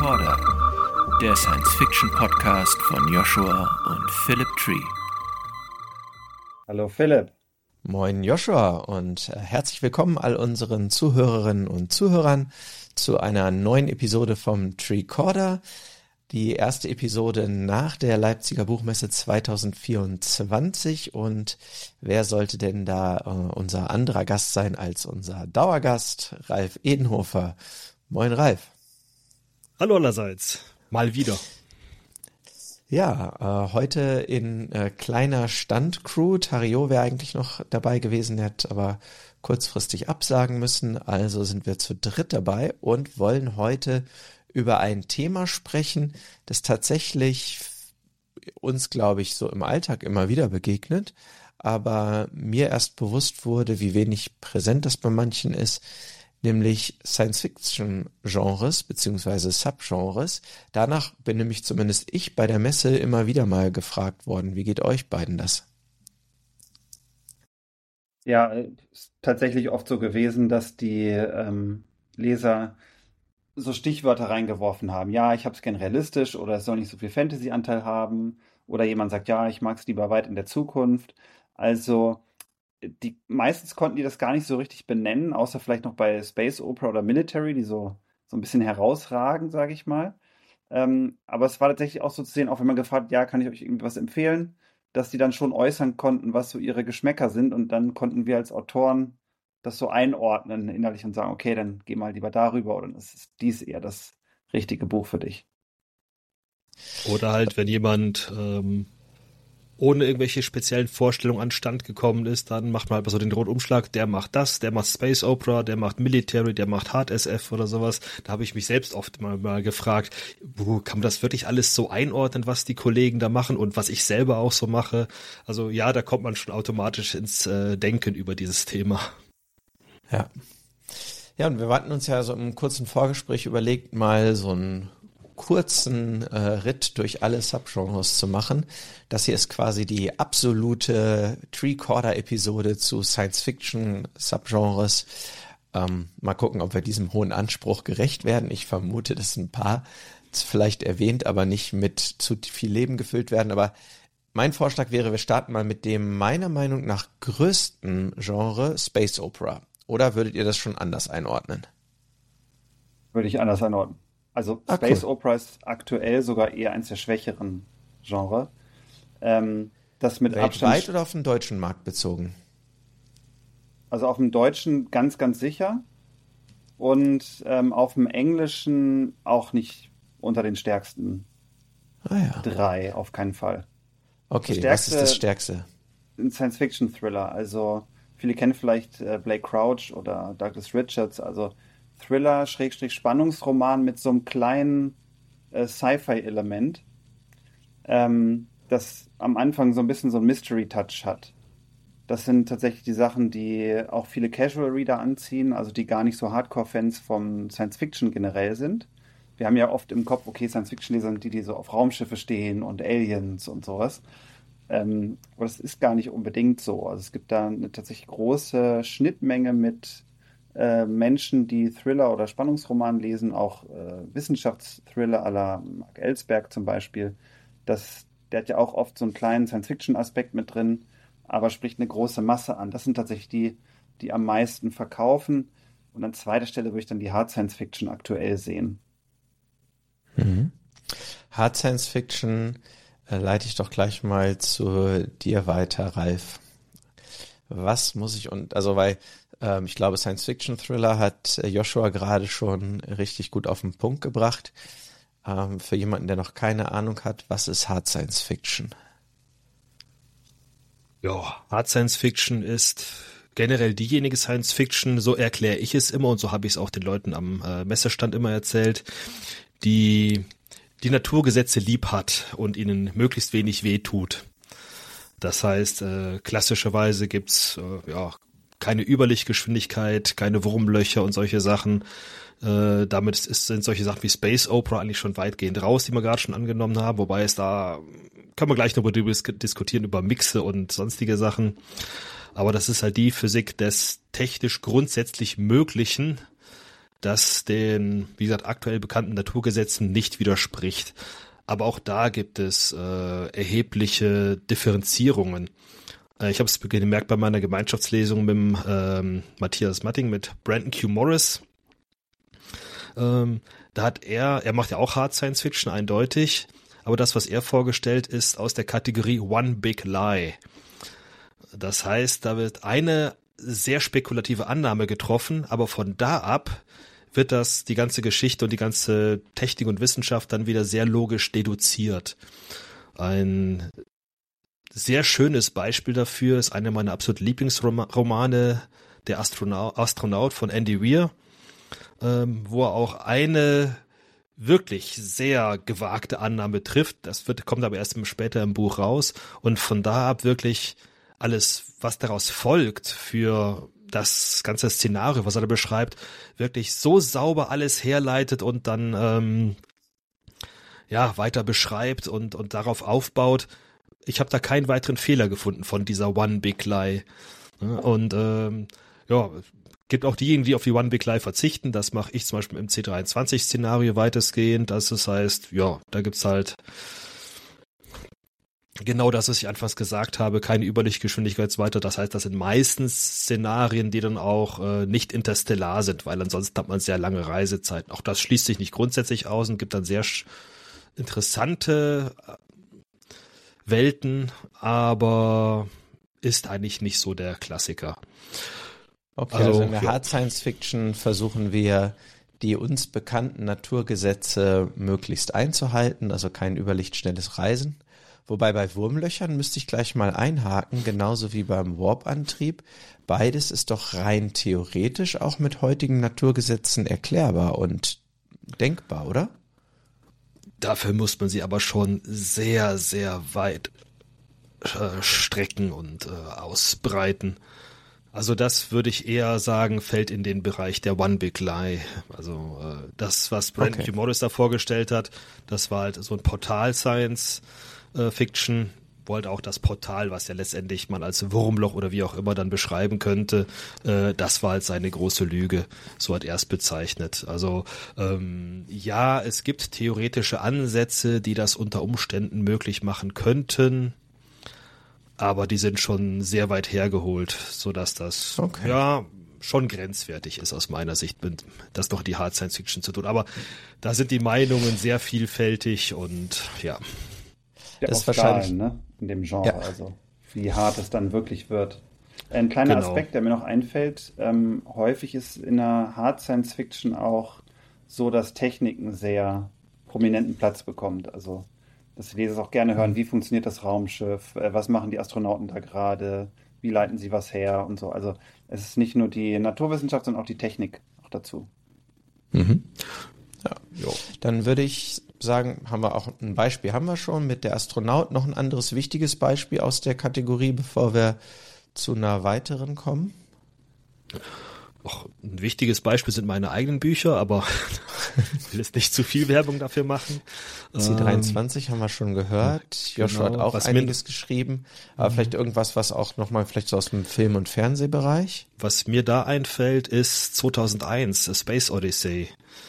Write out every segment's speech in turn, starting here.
Recorder, der Science-Fiction-Podcast von Joshua und Philip Tree. Hallo Philipp. Moin Joshua und herzlich willkommen all unseren Zuhörerinnen und Zuhörern zu einer neuen Episode vom Recorder. Die erste Episode nach der Leipziger Buchmesse 2024 und wer sollte denn da unser anderer Gast sein als unser Dauergast, Ralf Edenhofer. Moin Ralf. Hallo allerseits, mal wieder. Ja, heute in kleiner Standcrew. Tario wäre eigentlich noch dabei gewesen, der hat aber kurzfristig absagen müssen. Also sind wir zu dritt dabei und wollen heute über ein Thema sprechen, das tatsächlich uns, glaube ich, so im Alltag immer wieder begegnet, aber mir erst bewusst wurde, wie wenig präsent das bei manchen ist, nämlich Science-Fiction-Genres beziehungsweise Subgenres. Danach bin nämlich zumindest ich bei der Messe immer wieder mal gefragt worden. Wie geht euch beiden das? Ja, ist tatsächlich oft so gewesen, dass die Leser so Stichwörter reingeworfen haben. Ja, ich habe es gern realistisch oder es soll nicht so viel Fantasy-Anteil haben. Oder jemand sagt, ja, ich mag es lieber weit in der Zukunft. Also meistens konnten die das gar nicht so richtig benennen, außer vielleicht noch bei Space Opera oder Military, die so ein bisschen herausragen, sage ich mal. Aber es war tatsächlich auch so zu sehen, auch wenn man gefragt hat, ja, kann ich euch irgendwie was empfehlen, dass die dann schon äußern konnten, was so ihre Geschmäcker sind. Und dann konnten wir als Autoren das so einordnen innerlich und sagen, okay, dann geh mal lieber darüber oder das ist dies eher das richtige Buch für dich. Oder halt, wenn jemand ohne irgendwelche speziellen Vorstellungen an Stand gekommen ist, dann macht man halt so den Rundumschlag, der macht das, der macht Space Opera, der macht Military, der macht Hard SF oder sowas. Da habe ich mich selbst oft mal gefragt, kann man das wirklich alles so einordnen, was die Kollegen da machen und was ich selber auch so mache? Also ja, da kommt man schon automatisch ins Denken über dieses Thema. Ja. Ja, und wir hatten uns ja so im kurzen Vorgespräch überlegt, mal so einen kurzen Ritt durch alle Subgenres zu machen. Das hier ist quasi die absolute Recorder-Episode zu Science-Fiction-Subgenres. Mal gucken, ob wir diesem hohen Anspruch gerecht werden. Ich vermute, dass ein paar vielleicht erwähnt, aber nicht mit zu viel Leben gefüllt werden. Aber mein Vorschlag wäre, wir starten mal mit dem meiner Meinung nach größten Genre, Space Opera. Oder würdet ihr das schon anders einordnen? Würde ich anders einordnen. Also Space Opera ist aktuell sogar eher eins der schwächeren Genre. Das mit weltweit oder auf den deutschen Markt bezogen? Also auf dem Deutschen ganz, ganz sicher. Und auf dem Englischen auch nicht unter den stärksten drei, auf keinen Fall. Okay, was ist das Stärkste? Ein Science-Fiction-Thriller. Also viele kennen vielleicht Blake Crouch oder Douglas Richards. Also Thriller, Spannungsroman mit so einem kleinen Sci-Fi-Element, das am Anfang so ein bisschen so einen Mystery-Touch hat. Das sind tatsächlich die Sachen, die auch viele Casual-Reader anziehen, also die gar nicht so Hardcore-Fans vom Science-Fiction generell sind. Wir haben ja oft im Kopf, okay, Science-Fiction-Leser sind die so auf Raumschiffe stehen und Aliens und sowas. Aber das ist gar nicht unbedingt so. Also es gibt da eine tatsächlich große Schnittmenge mit Menschen, die Thriller oder Spannungsroman lesen, auch Wissenschaftsthriller à la Mark Ellsberg zum Beispiel. Der hat ja auch oft so einen kleinen Science-Fiction-Aspekt mit drin, aber spricht eine große Masse an. Das sind tatsächlich die am meisten verkaufen. Und an zweiter Stelle würde ich dann die Hard Science-Fiction aktuell sehen. Mhm. Hard Science-Fiction leite ich doch gleich mal zu dir weiter, Ralf. Was muss ich weil ich glaube, Science-Fiction-Thriller hat Joshua gerade schon richtig gut auf den Punkt gebracht. Für jemanden, der noch keine Ahnung hat, was ist Hard Science-Fiction? Ja, Hard Science-Fiction ist generell diejenige Science-Fiction, so erkläre ich es immer und so habe ich es auch den Leuten am Messestand immer erzählt, die Naturgesetze lieb hat und ihnen möglichst wenig weh tut. Das heißt, klassischerweise gibt's keine Überlichtgeschwindigkeit, keine Wurmlöcher und solche Sachen. Damit sind solche Sachen wie Space Opera eigentlich schon weitgehend raus, die wir gerade schon angenommen haben. Wobei kann man gleich noch darüber diskutieren, über Mixe und sonstige Sachen. Aber das ist halt die Physik des technisch grundsätzlich Möglichen, das den, wie gesagt, aktuell bekannten Naturgesetzen nicht widerspricht. Aber auch da gibt es erhebliche Differenzierungen. Ich habe es gemerkt bei meiner Gemeinschaftslesung mit Matthias Matting, mit Brandon Q. Morris. Da hat er macht ja auch Hard Science Fiction, eindeutig. Aber das, was er vorgestellt, ist aus der Kategorie One Big Lie. Das heißt, da wird eine sehr spekulative Annahme getroffen, aber von da ab wird die ganze Geschichte und die ganze Technik und Wissenschaft dann wieder sehr logisch deduziert. Ein sehr schönes Beispiel dafür ist einer meiner absoluten Lieblingsromane, Der Astronaut von Andy Weir, wo er auch eine wirklich sehr gewagte Annahme trifft. Das kommt aber erst später im Buch raus. Und von da ab wirklich alles, was daraus folgt für das ganze Szenario, was er da beschreibt, wirklich so sauber alles herleitet und dann weiter beschreibt und darauf aufbaut. Ich habe da keinen weiteren Fehler gefunden von dieser One Big Lie. Und gibt auch diejenigen, die auf die One Big Lie verzichten. Das mache ich zum Beispiel im C23-Szenario weitestgehend. Das heißt, da gibt's halt genau das, was ich anfangs gesagt habe, keine Überlichtgeschwindigkeit weiter. Das heißt, das sind meistens Szenarien, die dann auch nicht interstellar sind, weil ansonsten hat man sehr lange Reisezeiten. Auch das schließt sich nicht grundsätzlich aus und gibt dann sehr interessante Welten, aber ist eigentlich nicht so der Klassiker. Okay, also in der Hard Science Fiction versuchen wir, die uns bekannten Naturgesetze möglichst einzuhalten, also kein überlichtschnelles Reisen. Wobei bei Wurmlöchern müsste ich gleich mal einhaken, genauso wie beim Warp-Antrieb. Beides ist doch rein theoretisch auch mit heutigen Naturgesetzen erklärbar und denkbar, oder? Dafür muss man sie aber schon sehr, sehr weit strecken und ausbreiten. Also das würde ich eher sagen, fällt in den Bereich der One Big Lie. Also das, was Brandon Q. Morris da vorgestellt hat, das war halt so ein Portal-Science-Fiction, wo halt auch das Portal, was ja letztendlich man als Wurmloch oder wie auch immer dann beschreiben könnte, das war halt seine große Lüge. So hat er es bezeichnet. Also es gibt theoretische Ansätze, die das unter Umständen möglich machen könnten, aber die sind schon sehr weit hergeholt, sodass das schon grenzwertig ist aus meiner Sicht, das noch die Hard Science Fiction zu tun. Aber da sind die Meinungen sehr vielfältig und ja. Das ist wahrscheinlich in dem Genre, also wie hart es dann wirklich wird. Ein kleiner Aspekt, der mir noch einfällt, häufig ist in der Hard Science Fiction auch so, dass Techniken sehr prominenten Platz bekommt. Also dass die Leser es auch gerne hören, wie funktioniert das Raumschiff, was machen die Astronauten da gerade, wie leiten sie was her und so. Also es ist nicht nur die Naturwissenschaft, sondern auch die Technik auch dazu. Mhm. Ja. Dann würde ich sagen, haben wir auch ein Beispiel, haben wir schon mit der Astronaut. Noch ein anderes wichtiges Beispiel aus der Kategorie, bevor wir zu einer weiteren kommen? Ein wichtiges Beispiel sind meine eigenen Bücher, aber ich will jetzt nicht zu viel Werbung dafür machen. C23 haben wir schon gehört. Joshua hat auch einiges geschrieben, aber vielleicht irgendwas, was auch nochmal vielleicht so aus dem Film- und Fernsehbereich? Was mir da einfällt, ist 2001, A Space Odyssey.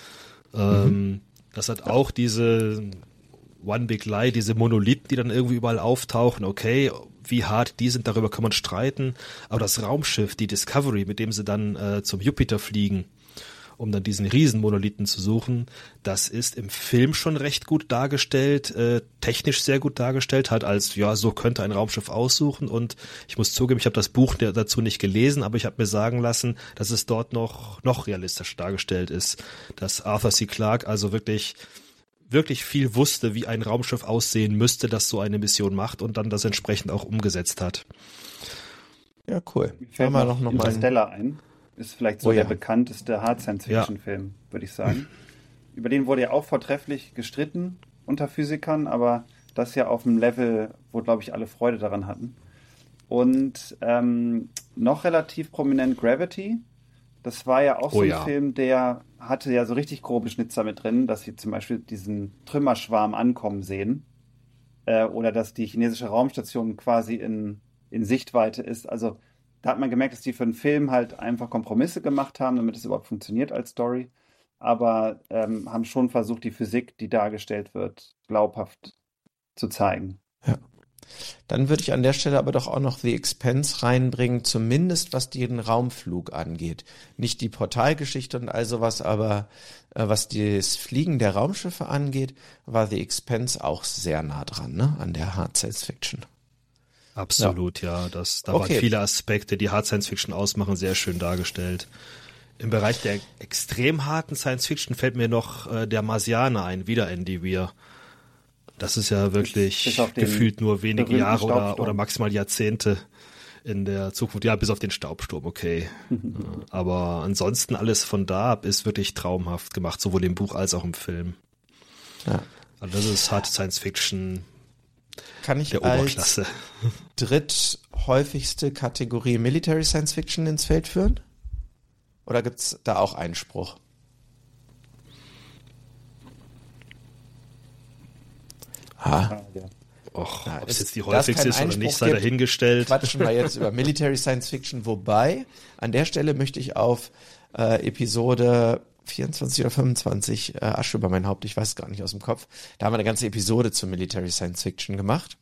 Das hat auch diese One Big Lie, diese Monolithen, die dann irgendwie überall auftauchen. Okay, wie hart die sind, darüber kann man streiten. Aber das Raumschiff, die Discovery, mit dem sie dann zum Jupiter fliegen, um dann diesen Riesenmonolithen zu suchen, das ist im Film schon recht gut dargestellt, technisch sehr gut dargestellt, halt als, so könnte ein Raumschiff aussuchen. Und ich muss zugeben, ich habe das Buch dazu nicht gelesen, aber ich habe mir sagen lassen, dass es dort noch realistischer dargestellt ist, dass Arthur C. Clarke also wirklich viel wusste, wie ein Raumschiff aussehen müsste, das so eine Mission macht und dann das entsprechend auch umgesetzt hat. Ja, cool. Mir fällt noch Interstellar ein. Ist vielleicht so der bekannteste Hard-Science-Fiction-Film, würde ich sagen. Über den wurde ja auch vortrefflich gestritten unter Physikern, aber das ja auf einem Level, wo, glaube ich, alle Freude daran hatten. Und noch relativ prominent Gravity. Das war ja auch so ein Film, der hatte ja so richtig grobe Schnitzer mit drin, dass sie zum Beispiel diesen Trümmerschwarm ankommen sehen. Oder dass die chinesische Raumstation quasi in Sichtweite ist. Also da hat man gemerkt, dass die für einen Film halt einfach Kompromisse gemacht haben, damit es überhaupt funktioniert als Story. aber haben schon versucht, die Physik, die dargestellt wird, glaubhaft zu zeigen. Ja. Dann würde ich an der Stelle aber doch auch noch The Expanse reinbringen, zumindest was den Raumflug angeht. Nicht die Portalgeschichte und all sowas, aber was das Fliegen der Raumschiffe angeht, war The Expanse auch sehr nah dran, ne, an der Hard Science Fiction. Absolut, ja. Da waren viele Aspekte, die Hard Science Fiction ausmachen, sehr schön dargestellt. Im Bereich der extrem harten Science Fiction fällt mir noch der Marsianer ein, wieder Endeavour. Das ist ja wirklich gefühlt nur wenige Jahre oder maximal Jahrzehnte in der Zukunft. Ja, bis auf den Staubsturm, okay. Aber ansonsten alles von da ab ist wirklich traumhaft gemacht, sowohl im Buch als auch im Film. Ja. Also das ist harte Science Fiction Kann ich der Oberklasse. Als dritthäufigste Kategorie Military Science Fiction ins Feld führen? Oder gibt's da auch Einspruch? Och, ob es jetzt die häufigste ist oder nicht, sei dahingestellt. Quatschen wir jetzt über Military Science Fiction, wobei an der Stelle möchte ich auf Episode 24 oder 25, Asche über mein Haupt, ich weiß gar nicht aus dem Kopf, da haben wir eine ganze Episode zu Military Science Fiction gemacht.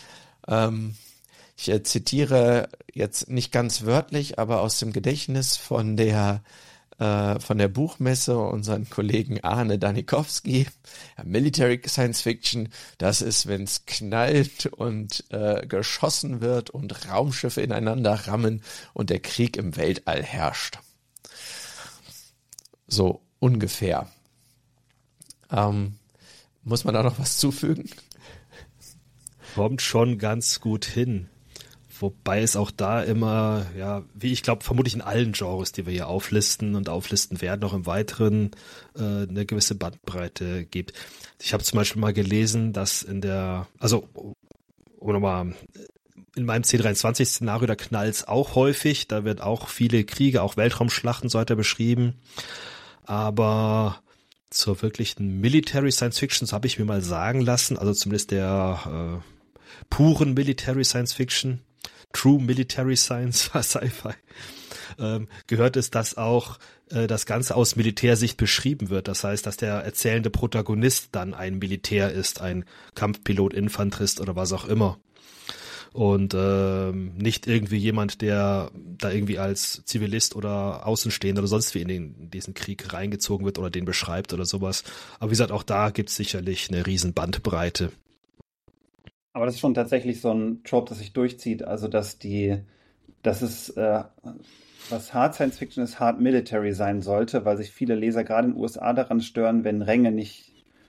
Ich zitiere jetzt nicht ganz wörtlich, aber aus dem Gedächtnis von der Buchmesse unseren Kollegen Arne Danikowski. Ja, Military Science Fiction, das ist, wenn es knallt und geschossen wird und Raumschiffe ineinander rammen und der Krieg im Weltall herrscht. So ungefähr. Muss man da noch was zufügen? Kommt schon ganz gut hin. Wobei es auch da immer, ja, wie ich glaube, vermutlich in allen Genres, die wir hier auflisten und auflisten werden, noch im Weiteren eine gewisse Bandbreite gibt. Ich habe zum Beispiel mal gelesen, dass in meinem C23-Szenario, da knallt's auch häufig, da wird auch viele Kriege, auch Weltraumschlachten so weiter beschrieben, aber zur wirklichen Military Science Fiction, so habe ich mir mal sagen lassen, also zumindest der puren Military Science Fiction, True Military Science, Sci-Fi, gehört es, dass auch das Ganze aus Militärsicht beschrieben wird. Das heißt, dass der erzählende Protagonist dann ein Militär ist, ein Kampfpilot, Infanterist oder was auch immer. Und nicht irgendwie jemand, der da irgendwie als Zivilist oder Außenstehender oder sonst wie in diesen Krieg reingezogen wird oder den beschreibt oder sowas. Aber wie gesagt, auch da gibt es sicherlich eine riesen Bandbreite. Aber das ist schon tatsächlich so ein Trope, das sich durchzieht. Also, was Hard Science Fiction ist, Hard Military sein sollte, weil sich viele Leser gerade in den USA daran stören, wenn Ränge nicht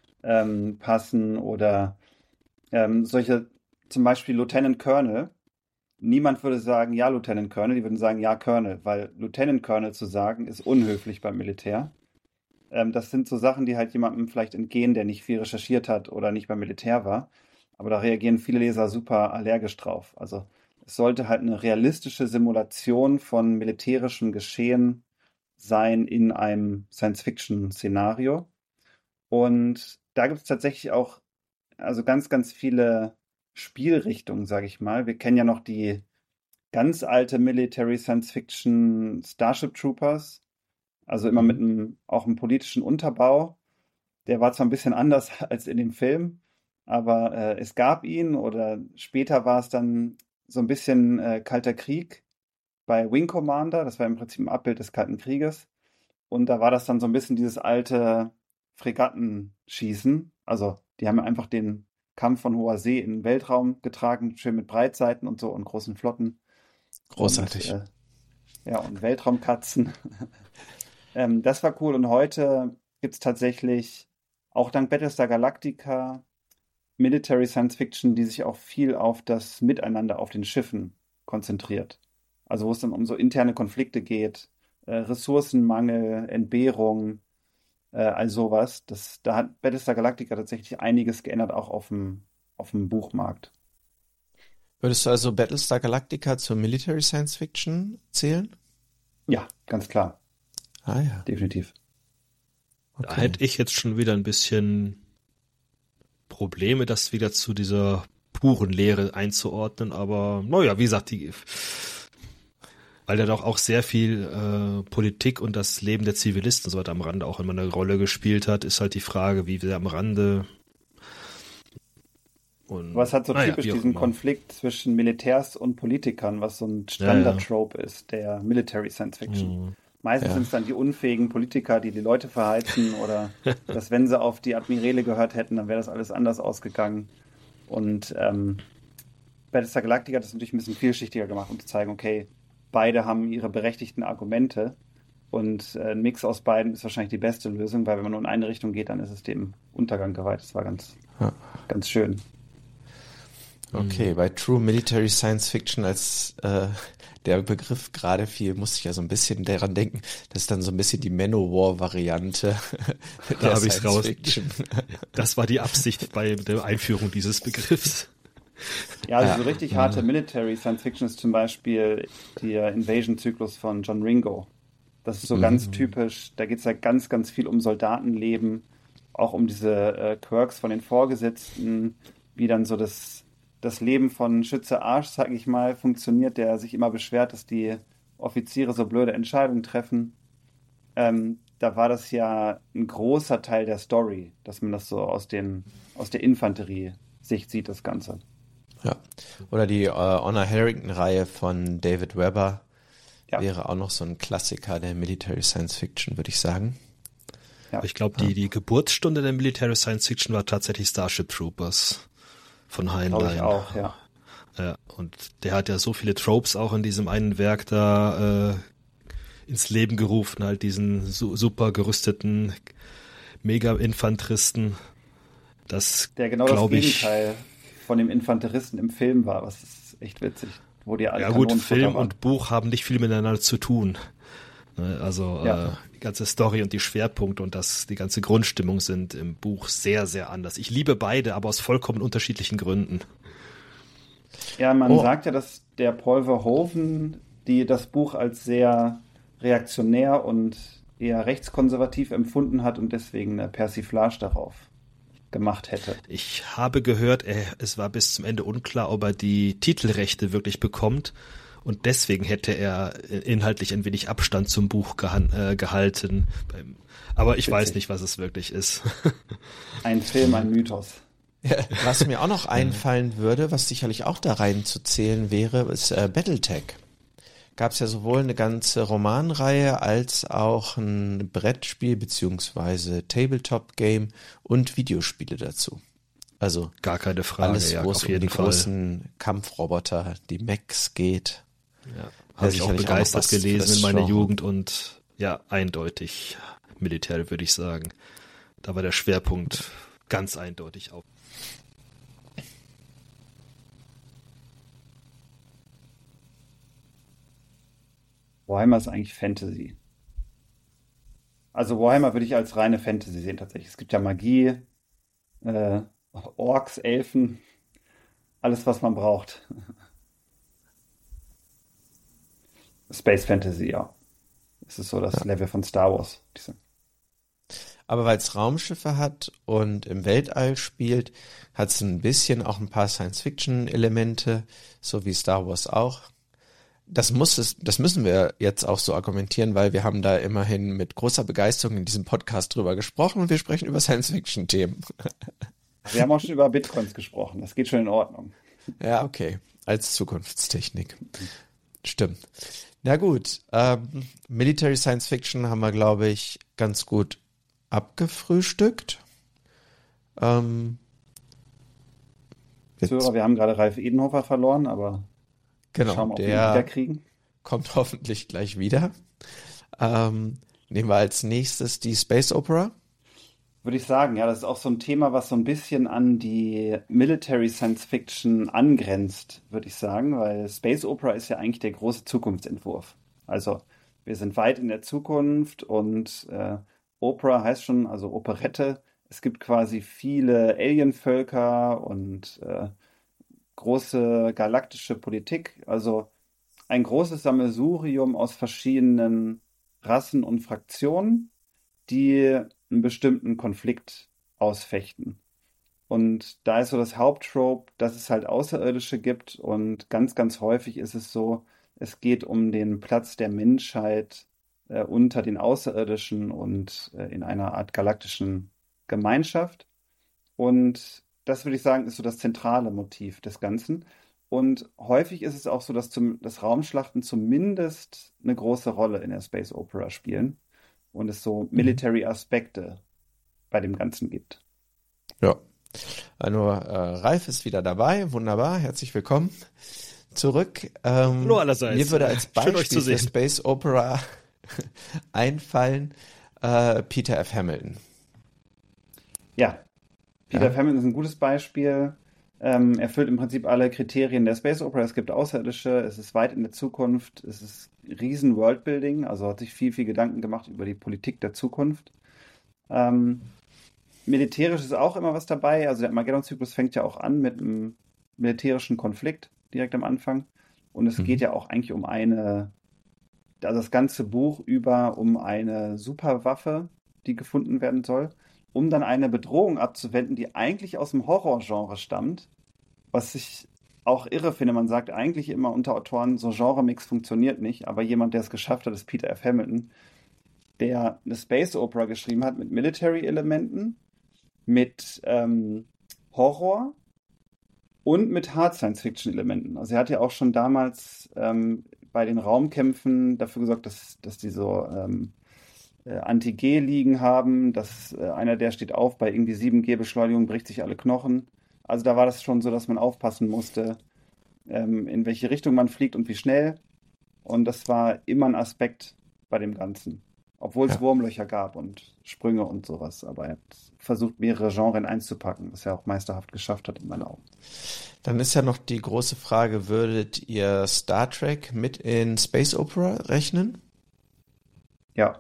passen oder solche, zum Beispiel Lieutenant Colonel. Niemand würde sagen, ja, Lieutenant Colonel, die würden sagen, ja, Colonel, weil Lieutenant Colonel zu sagen, ist unhöflich beim Militär. Das sind so Sachen, die halt jemandem vielleicht entgehen, der nicht viel recherchiert hat oder nicht beim Militär war. Aber da reagieren viele Leser super allergisch drauf. Also es sollte halt eine realistische Simulation von militärischem Geschehen sein in einem Science-Fiction-Szenario. Und da gibt es tatsächlich auch also ganz, ganz viele Spielrichtungen, sage ich mal. Wir kennen ja noch die ganz alte Military Science-Fiction Starship Troopers. Also immer mit auch einem politischen Unterbau. Der war zwar ein bisschen anders als in dem Film, aber es gab ihn, oder später war es dann so ein bisschen Kalter Krieg bei Wing Commander. Das war im Prinzip ein Abbild des Kalten Krieges. Und da war das dann so ein bisschen dieses alte Fregattenschießen. Also die haben einfach den Kampf von hoher See in den Weltraum getragen, schön mit Breitseiten und so und großen Flotten. Großartig. Und Weltraumkatzen. Das war cool. Und heute gibt es tatsächlich, auch dank Battlestar Galactica, Military Science Fiction, die sich auch viel auf das Miteinander auf den Schiffen konzentriert. Also wo es dann um so interne Konflikte geht, Ressourcenmangel, Entbehrung, all sowas. Da hat Battlestar Galactica tatsächlich einiges geändert, auch auf dem Buchmarkt. Würdest du also Battlestar Galactica zur Military Science Fiction zählen? Ja, ganz klar. Ah ja. Definitiv. Okay. Da hätte ich jetzt schon wieder ein bisschen Probleme, das wieder zu dieser puren Lehre einzuordnen, aber naja, wie gesagt, Weil er doch auch sehr viel Politik und das Leben der Zivilisten so weiter am Rande auch immer eine Rolle gespielt hat, ist halt die Frage, wie sehr am Rande. Und, Aber es hat so typisch wie auch diesen immer. Konflikt zwischen Militärs und Politikern, was so ein Standard-Trope ist, der Military Science Fiction. Meistens sind es dann die unfähigen Politiker, die Leute verheizen oder dass, wenn sie auf die Admirale gehört hätten, dann wäre das alles anders ausgegangen. Und Battlestar Galactica hat das natürlich ein bisschen vielschichtiger gemacht, um zu zeigen, okay, beide haben ihre berechtigten Argumente und ein Mix aus beiden ist wahrscheinlich die beste Lösung, weil wenn man nur in eine Richtung geht, dann ist es dem Untergang geweiht. Das war ganz schön. Okay, bei True Military Science Fiction, als der Begriff gerade fiel, musste ich ja so ein bisschen daran denken, das ist dann so ein bisschen die Manowar-Variante Da der habe ich's Science raus. Fiction. Das war die Absicht bei der Einführung dieses Begriffs. Ja, also so richtig harte Military Science Fiction ist zum Beispiel der Invasion-Zyklus von John Ringo. Das ist so ganz typisch, da geht es ja ganz, ganz viel um Soldatenleben, auch um diese Quirks von den Vorgesetzten, wie dann so das Leben von Schütze Arsch, sag ich mal, funktioniert, der sich immer beschwert, dass die Offiziere so blöde Entscheidungen treffen. Da war das ja ein großer Teil der Story, dass man das so aus der Infanterie-Sicht sieht, das Ganze. Ja. Oder die Honor Harrington-Reihe von David Webber Ja. wäre auch noch so ein Klassiker der Military Science Fiction, würde ich sagen. Ja. Ich glaube, die Geburtsstunde der Military Science Fiction war tatsächlich Starship Troopers von Glaube ich Heinlein. auch, ja. Ja, und der hat ja so viele Tropes auch in diesem einen Werk da ins Leben gerufen, halt diesen super gerüsteten Mega-Infanteristen. Das Der genau das glaube ich. Gegenteil von dem Infanteristen im Film war, was ist echt witzig. Wo die alle Ja gut, Kanonenfutter Film waren. und Buch haben nicht viel miteinander zu tun. Ne, also Ja. die ganze Story und die Schwerpunkte und die ganze Grundstimmung sind im Buch sehr, sehr anders. Ich liebe beide, aber aus vollkommen unterschiedlichen Gründen. Ja, man Oh. sagt ja, dass der Paul Verhoeven das Buch als sehr reaktionär und eher rechtskonservativ empfunden hat und deswegen eine Persiflage darauf gemacht hätte. Ich habe gehört, es war bis zum Ende unklar, ob er die Titelrechte wirklich bekommt. Und deswegen hätte er inhaltlich ein wenig Abstand zum Buch gehalten. Aber ich weiß nicht, was es wirklich ist. Ein Film, ein Mythos. Was mir auch noch einfallen würde, was sicherlich auch da reinzuzählen wäre, ist Battletech. Gab es ja sowohl eine ganze Romanreihe als auch ein Brettspiel beziehungsweise Tabletop-Game und Videospiele dazu. Also Gar keine Frage, alles, ja, wo auf es um jeden die Fall. großen Kampfroboter, die Mechs geht. Ja, habe ich auch sicherlich auch noch begeistert was gelesen fürs in meiner Genre. Jugend und ja, eindeutig Militär, würde ich sagen. Da war der Schwerpunkt ganz eindeutig auf. Warhammer ist eigentlich Fantasy. Also Warhammer würde ich als reine Fantasy sehen tatsächlich. Es gibt ja Magie, Orks, Elfen, alles, was man braucht. Space Fantasy, ja. Das ist so das Level von Star Wars. Aber weil es Raumschiffe hat und im Weltall spielt, hat es ein bisschen auch ein paar Science-Fiction-Elemente, so wie Star Wars auch. Das müssen wir jetzt auch so argumentieren, weil wir haben da immerhin mit großer Begeisterung in diesem Podcast drüber gesprochen und wir sprechen über Science-Fiction-Themen. Wir haben auch schon über Bitcoins gesprochen. Das geht schon in Ordnung. Ja, okay. Als Zukunftstechnik. Stimmt. Na gut. Military Science Fiction haben wir, glaube ich, ganz gut abgefrühstückt. Jetzt, Zuhörer, wir haben gerade Ralf Edenhofer verloren, aber genau, schauen wir, ob wir ihn der wiederkriegen. kommt hoffentlich gleich wieder. Nehmen wir als nächstes die Space Opera. Würde ich sagen, ja, das ist auch so ein Thema, was so ein bisschen an die Military Science Fiction angrenzt, würde ich sagen, weil Space Opera ist ja eigentlich der große Zukunftsentwurf. Also wir sind weit in der Zukunft und Opera heißt schon, also Operette. Es gibt quasi viele Alienvölker und große galaktische Politik. Also ein großes Sammelsurium aus verschiedenen Rassen und Fraktionen, die einen bestimmten Konflikt ausfechten. Und da ist so das Haupttrope, dass es halt Außerirdische gibt und ganz, ganz häufig ist es so, Es geht um den Platz der Menschheit unter den Außerirdischen und in einer Art galaktischen Gemeinschaft. Und das würde ich sagen, ist so das zentrale Motiv des Ganzen. Und häufig ist es auch so, dass dass Raumschlachten zumindest eine große Rolle in der Space Opera spielen und es so Military Aspekte bei dem Ganzen gibt. Ja. Also, Ralf ist wieder dabei. Wunderbar. Herzlich willkommen zurück. Hallo allerseits. Mir würde als Schön, euch zu Beispiel der sehen. Space Opera einfallen Peter F. Hamilton. Ja, Peter F. Hamilton ist ein gutes Beispiel. Erfüllt im Prinzip alle Kriterien der Space Opera. Es gibt Außerirdische, es ist weit in der Zukunft, es ist riesen Worldbuilding, also hat sich viel Gedanken gemacht über die Politik der Zukunft. Militärisch ist auch immer was dabei. Also der Armageddon-Zyklus fängt ja auch an mit einem militärischen Konflikt direkt am Anfang. Und es geht ja auch eigentlich um also das ganze Buch über um eine Superwaffe, die gefunden werden soll, um dann eine Bedrohung abzuwenden, die eigentlich aus dem Horrorgenre stammt, was ich auch irre finde. Man sagt eigentlich immer unter Autoren, so Genre-Mix funktioniert nicht, aber jemand, der es geschafft hat, ist Peter F. Hamilton, der eine Space Opera geschrieben hat mit Military-Elementen, mit Horror und mit Hard Science-Fiction-Elementen. Also er hat ja auch schon damals bei den Raumkämpfen dafür gesorgt, dass die so Anti-G-Liegen haben, dass einer, der steht auf, bei irgendwie 7G-Beschleunigung bricht sich alle Knochen. Also da war das schon so, dass man aufpassen musste, in welche Richtung man fliegt und wie schnell. Und das war immer ein Aspekt bei dem Ganzen. Obwohl es Wurmlöcher gab und Sprünge und sowas. Aber er hat versucht, mehrere Genres in eins zu packen, was er auch meisterhaft geschafft hat in meinen Augen. Dann ist ja noch die große Frage, würdet ihr Star Trek mit in Space Opera rechnen? Ja.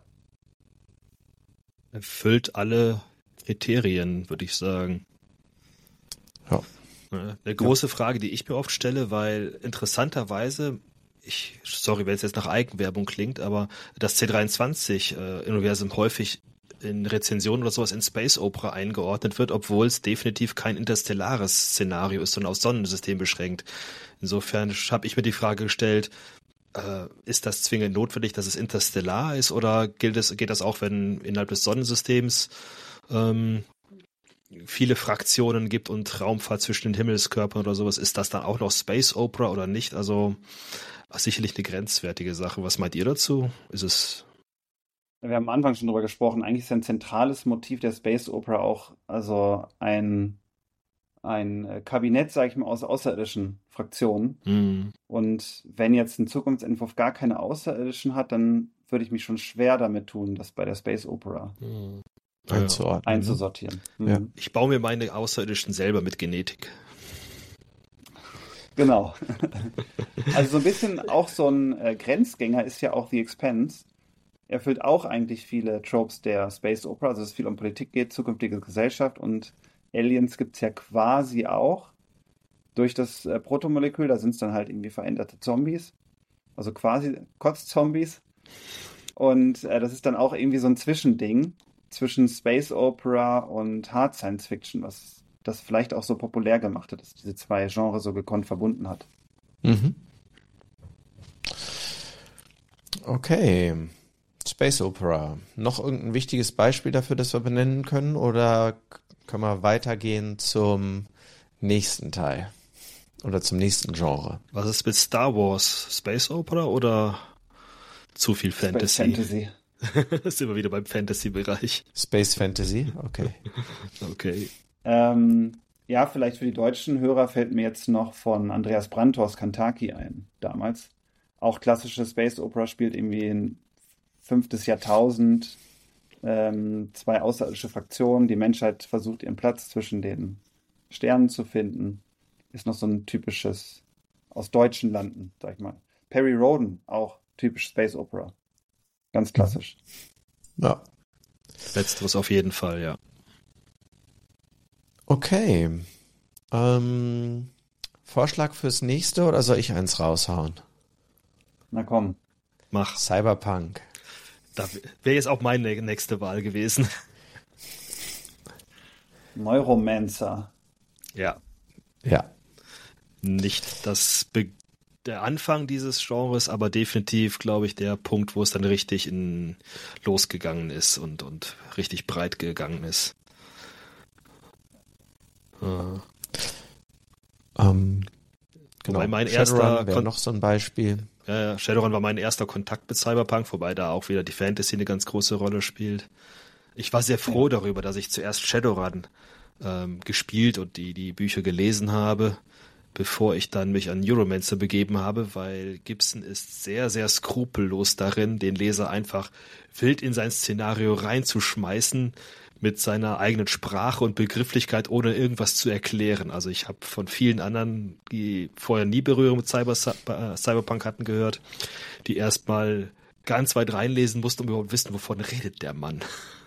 Erfüllt alle Kriterien, würde ich sagen. Ja. Eine große Frage, die ich mir oft stelle, weil interessanterweise, sorry, wenn es jetzt nach Eigenwerbung klingt, aber das C23-Universum häufig in Rezensionen oder sowas in Space Opera eingeordnet wird, obwohl es definitiv kein interstellares Szenario ist, sondern aufs Sonnensystem beschränkt. Insofern habe ich mir die Frage gestellt, ist das zwingend notwendig, dass es interstellar ist, oder geht das auch, wenn innerhalb des Sonnensystems viele Fraktionen gibt und Raumfahrt zwischen den Himmelskörpern oder sowas, ist das dann auch noch Space Opera oder nicht? Also sicherlich eine grenzwertige Sache. Was meint ihr dazu? Ist es... Wir haben am Anfang schon drüber gesprochen, eigentlich ist ein zentrales Motiv der Space Opera auch also ein Kabinett, sage ich mal, aus außerirdischen Fraktionen. Und wenn jetzt ein Zukunftsentwurf gar keine Außerirdischen hat, dann würde ich mich schon schwer damit tun, das bei der Space Opera einzusortieren. Ja. Ich baue mir meine Außerirdischen selber mit Genetik. Genau. Also so ein bisschen auch so ein Grenzgänger ist ja auch The Expanse. Er erfüllt auch eigentlich viele Tropes der Space Opera, also dass es viel um Politik geht, zukünftige Gesellschaft, und Aliens gibt es ja quasi auch durch das Protomolekül. Da sind es dann halt irgendwie veränderte Zombies, also quasi Kotz-Zombies. Und das ist dann auch irgendwie so ein Zwischending zwischen Space Opera und Hard Science Fiction, was das vielleicht auch so populär gemacht hat, dass diese zwei Genres so gekonnt verbunden hat. Okay. Space Opera. Noch irgendein wichtiges Beispiel dafür, das wir benennen können, oder können wir weitergehen zum nächsten Teil oder zum nächsten Genre? Was ist mit Star Wars? Space Opera oder zu viel Fantasy? Space Fantasy. Das sind wir wieder beim Fantasy-Bereich. Space Fantasy, okay. Okay. Ja, vielleicht für die deutschen Hörer fällt mir jetzt noch von Andreas Brandhorst Kantaki ein, damals. Auch klassische Space Opera, spielt irgendwie ein 5. Jahrtausend, zwei außerirdische Fraktionen, die Menschheit versucht ihren Platz zwischen den Sternen zu finden. Ist noch so ein typisches, aus deutschen Landen, sag ich mal. Perry Rhodan, auch typisch Space Opera. Ganz klassisch. Ja. Letzteres auf jeden Fall, ja. Okay. Vorschlag fürs nächste, oder soll ich eins raushauen? Na komm. Mach. Cyberpunk. Da wäre jetzt auch meine nächste Wahl gewesen. Neuromancer. Ja. Ja. Nicht das der Anfang dieses Genres, aber definitiv, glaube ich, der Punkt, wo es dann richtig losgegangen ist und richtig breit gegangen ist. Genau, mein Shadowrun wäre noch so ein Beispiel. Shadowrun war mein erster Kontakt mit Cyberpunk, wobei da auch wieder die Fantasy eine ganz große Rolle spielt. Ich war sehr froh darüber, dass ich zuerst Shadowrun gespielt und die Bücher gelesen habe, bevor ich dann mich an Neuromancer begeben habe, weil Gibson ist sehr, sehr skrupellos darin, den Leser einfach wild in sein Szenario reinzuschmeißen mit seiner eigenen Sprache und Begrifflichkeit, ohne irgendwas zu erklären. Also ich habe von vielen anderen, die vorher nie Berührung mit Cyberpunk hatten, gehört, die erstmal ganz weit reinlesen mussten, um überhaupt wissen, wovon redet der Mann.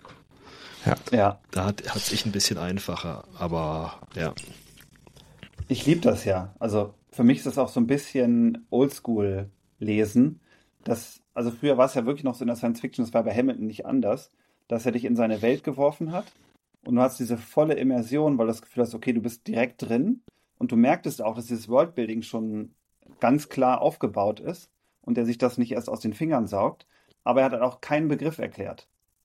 Ja. Da hat sich ein bisschen einfacher, aber ja. Ich liebe das ja. Also für mich ist das auch so ein bisschen Oldschool-Lesen. Also früher war es ja wirklich noch so in der Science-Fiction, das war bei Hamilton nicht anders, dass er dich in seine Welt geworfen hat und du hast diese volle Immersion, weil du das Gefühl hast, okay, du bist direkt drin und du merktest auch, dass dieses Worldbuilding schon ganz klar aufgebaut ist und er sich das nicht erst aus den Fingern saugt, aber er hat halt auch keinen Begriff erklärt.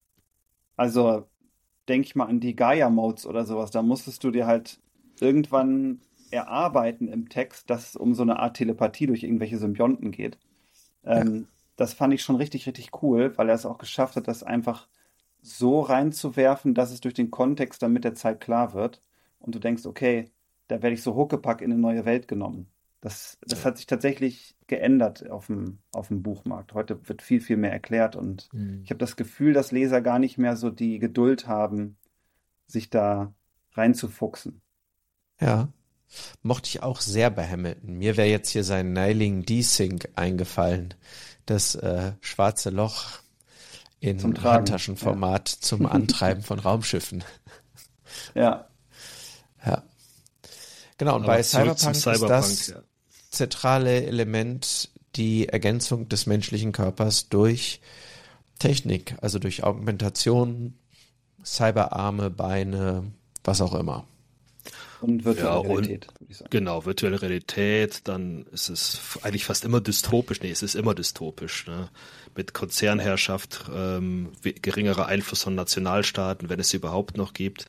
Also denke ich mal an die Gaia-Modes oder sowas, da musstest du dir halt irgendwann erarbeiten im Text, dass es um so eine Art Telepathie durch irgendwelche Symbionten geht. Das fand ich schon richtig, richtig cool, weil er es auch geschafft hat, das einfach so reinzuwerfen, dass es durch den Kontext dann mit der Zeit klar wird und du denkst, okay, da werde ich so Huckepack in eine neue Welt genommen. Das hat sich tatsächlich geändert auf dem Buchmarkt. Heute wird viel, viel mehr erklärt und ich habe das Gefühl, dass Leser gar nicht mehr so die Geduld haben, sich da reinzufuchsen. Ja, mochte ich auch sehr bei Hamilton. Mir wäre jetzt hier sein Nailing Desync eingefallen, das schwarze Loch in Handtaschenformat zum Antreiben von Raumschiffen. Ja. Ja. Genau, und Aber bei Cyberpunk ist das ja. zentrale Element die Ergänzung des menschlichen Körpers durch Technik, also durch Augmentation, Cyberarme, Beine, was auch immer. Und virtuelle Realität, würde ich sagen. Genau, virtuelle Realität, dann ist es eigentlich fast immer dystopisch. Nee, es ist immer dystopisch, ne? Mit Konzernherrschaft, geringerer Einfluss von Nationalstaaten, wenn es sie überhaupt noch gibt.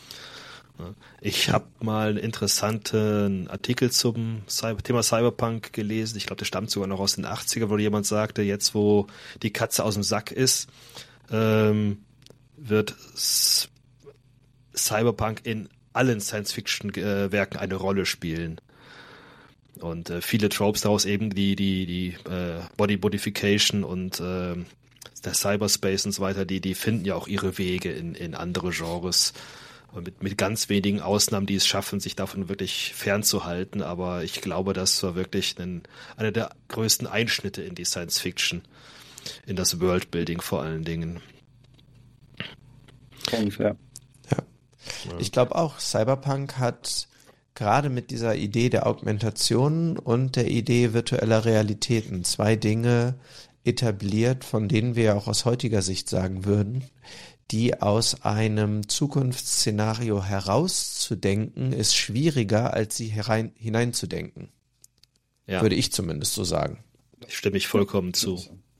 Ich habe mal einen interessanten Artikel zum Thema Cyberpunk gelesen. Ich glaube, der stammt sogar noch aus den 80er, wo jemand sagte, jetzt wo die Katze aus dem Sack ist, wird Cyberpunk in allen Science-Fiction-Werken eine Rolle spielen. Und viele Tropes daraus eben die Body Modification und der Cyberspace und so weiter, die finden ja auch ihre Wege in andere Genres. Mit ganz wenigen Ausnahmen, die es schaffen, sich davon wirklich fernzuhalten. Aber ich glaube, das war wirklich einer der größten Einschnitte in die Science-Fiction, in das Worldbuilding vor allen Dingen. Ja. Ich glaube auch, Cyberpunk hat gerade mit dieser Idee der Augmentation und der Idee virtueller Realitäten 2 Dinge etabliert, von denen wir auch aus heutiger Sicht sagen würden, die aus einem Zukunftsszenario herauszudenken, ist schwieriger, als sie hineinzudenken. Ja. Würde ich zumindest so sagen. Stimme ich vollkommen zu.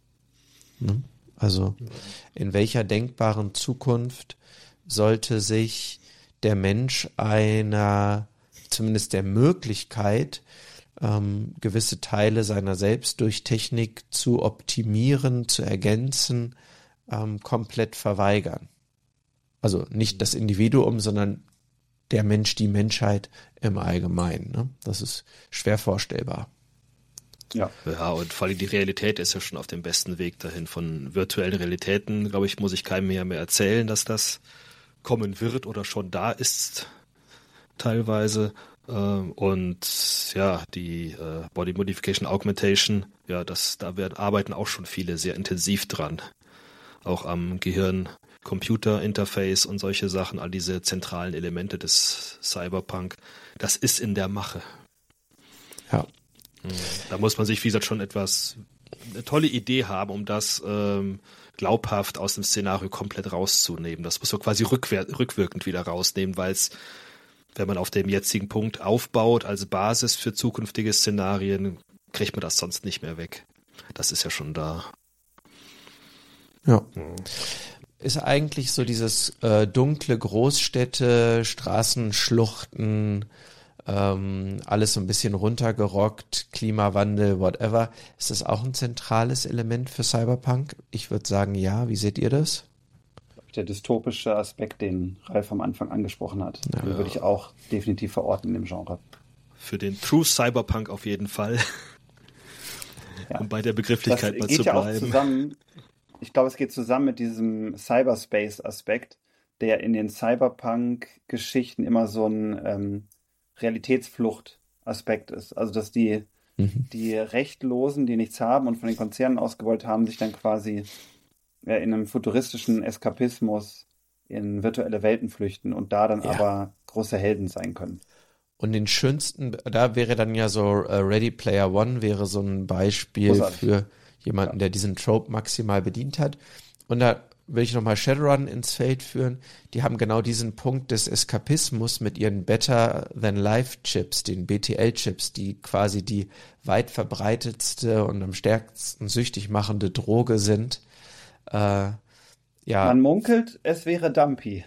Also in welcher denkbaren Zukunft sollte sich der Mensch zumindest der Möglichkeit, gewisse Teile seiner selbst durch Technik zu optimieren, zu ergänzen, komplett verweigern. Also nicht das Individuum, sondern der Mensch, die Menschheit im Allgemeinen. Ne? Das ist schwer vorstellbar. Ja, und vor allem die Realität ist ja schon auf dem besten Weg dahin. Von virtuellen Realitäten, glaube ich, muss ich keinem mehr erzählen, dass das kommen wird oder schon da ist, teilweise. Und ja, die Body Modification Augmentation, ja, arbeiten auch schon viele sehr intensiv dran. Auch am Gehirn-Computer-Interface und solche Sachen, all diese zentralen Elemente des Cyberpunk, das ist in der Mache. Ja. Da muss man sich, wie gesagt, schon eine tolle Idee haben, um das glaubhaft aus dem Szenario komplett rauszunehmen. Das muss man quasi rückwirkend wieder rausnehmen, weil es, wenn man auf dem jetzigen Punkt aufbaut, als Basis für zukünftige Szenarien, kriegt man das sonst nicht mehr weg. Das ist ja schon da. Ja. Ist eigentlich so dieses dunkle Großstädte, Straßenschluchten, alles so ein bisschen runtergerockt, Klimawandel, whatever. Ist das auch ein zentrales Element für Cyberpunk? Ich würde sagen, ja. Wie seht ihr das? Der dystopische Aspekt, den Ralf am Anfang angesprochen hat, den würde ich auch definitiv verorten in dem Genre. Für den True Cyberpunk auf jeden Fall. Ja. Um bei der Begrifflichkeit mal zu ja bleiben. Auch zusammen, ich glaube, es geht zusammen mit diesem Cyberspace-Aspekt, der in den Cyberpunk-Geschichten immer so ein Realitätsflucht-Aspekt ist. Also, dass die Rechtlosen, die nichts haben und von den Konzernen ausgebeutet haben, sich dann quasi in einem futuristischen Eskapismus in virtuelle Welten flüchten und da dann aber große Helden sein können. Und den schönsten, da wäre dann ja so Ready Player One wäre so ein Beispiel Großartig. für jemanden, der diesen Trope maximal bedient hat. Und da will ich nochmal Shadowrun ins Feld führen. Die haben genau diesen Punkt des Eskapismus mit ihren Better-than-Life-Chips, den BTL-Chips, die quasi die weit verbreitetste und am stärksten süchtig machende Droge sind. Man munkelt, es wäre Dumpy.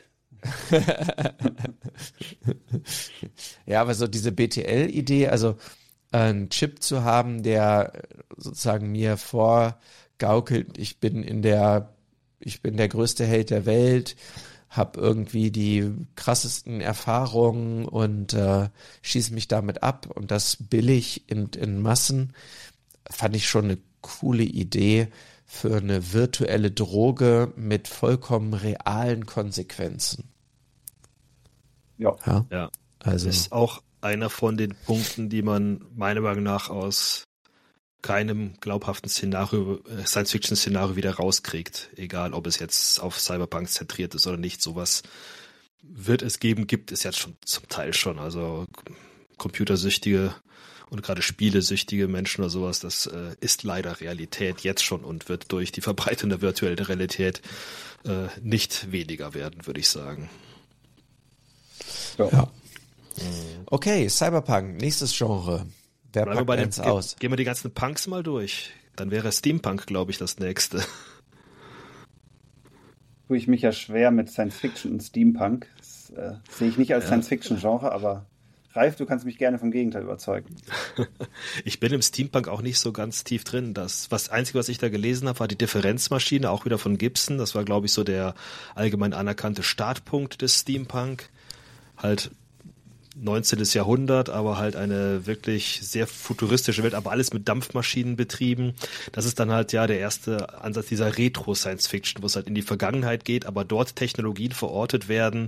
Ja, aber so diese BTL-Idee, also einen Chip zu haben, der sozusagen mir vorgaukelt, ich bin der größte Held der Welt, habe irgendwie die krassesten Erfahrungen und schieße mich damit ab und das billig in Massen, fand ich schon eine coole Idee für eine virtuelle Droge mit vollkommen realen Konsequenzen. Ja. Ja. Also ist auch einer von den Punkten, die man meiner Meinung nach aus keinem glaubhaften Science-Fiction-Szenario wieder rauskriegt. Egal, ob es jetzt auf Cyberpunk zentriert ist oder nicht. Sowas wird es geben, gibt es jetzt schon zum Teil schon. Also computersüchtige und gerade spielesüchtige Menschen oder sowas, das ist leider Realität jetzt schon und wird durch die Verbreitung der virtuellen Realität nicht weniger werden, würde ich sagen. Ja. Okay, Cyberpunk, nächstes Genre. Wer Bleiben wir packt bei eins aus? Gehen wir die ganzen Punks mal durch. Dann wäre Steampunk, glaube ich, das nächste. Tue ich mich ja schwer mit Science-Fiction und Steampunk. Das sehe ich nicht als Science-Fiction-Genre, aber Ralf, du kannst mich gerne vom Gegenteil überzeugen. Ich bin im Steampunk auch nicht so ganz tief drin. Das Einzige, was ich da gelesen habe, war die Differenzmaschine, auch wieder von Gibson. Das war, glaube ich, so der allgemein anerkannte Startpunkt des Steampunk. Halt 19. Jahrhundert, aber halt eine wirklich sehr futuristische Welt, aber alles mit Dampfmaschinen betrieben. Das ist dann halt ja der erste Ansatz dieser Retro-Science-Fiction, wo es halt in die Vergangenheit geht, aber dort Technologien verortet werden,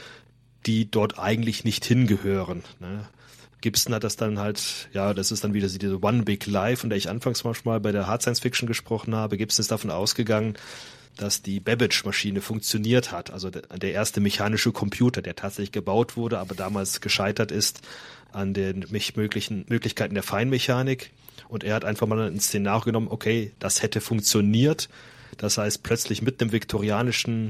die dort eigentlich nicht hingehören. Ne? Gibson hat das dann halt, ja, das ist dann wieder diese One Big Lie, von der ich anfangs manchmal bei der Hard Science Fiction gesprochen habe. Gibson ist davon ausgegangen, dass die Babbage-Maschine funktioniert hat, also der erste mechanische Computer, der tatsächlich gebaut wurde, aber damals gescheitert ist an den Möglichkeiten der Feinmechanik. Und er hat einfach mal ein Szenario genommen, okay, das hätte funktioniert. Das heißt, plötzlich mitten im viktorianischen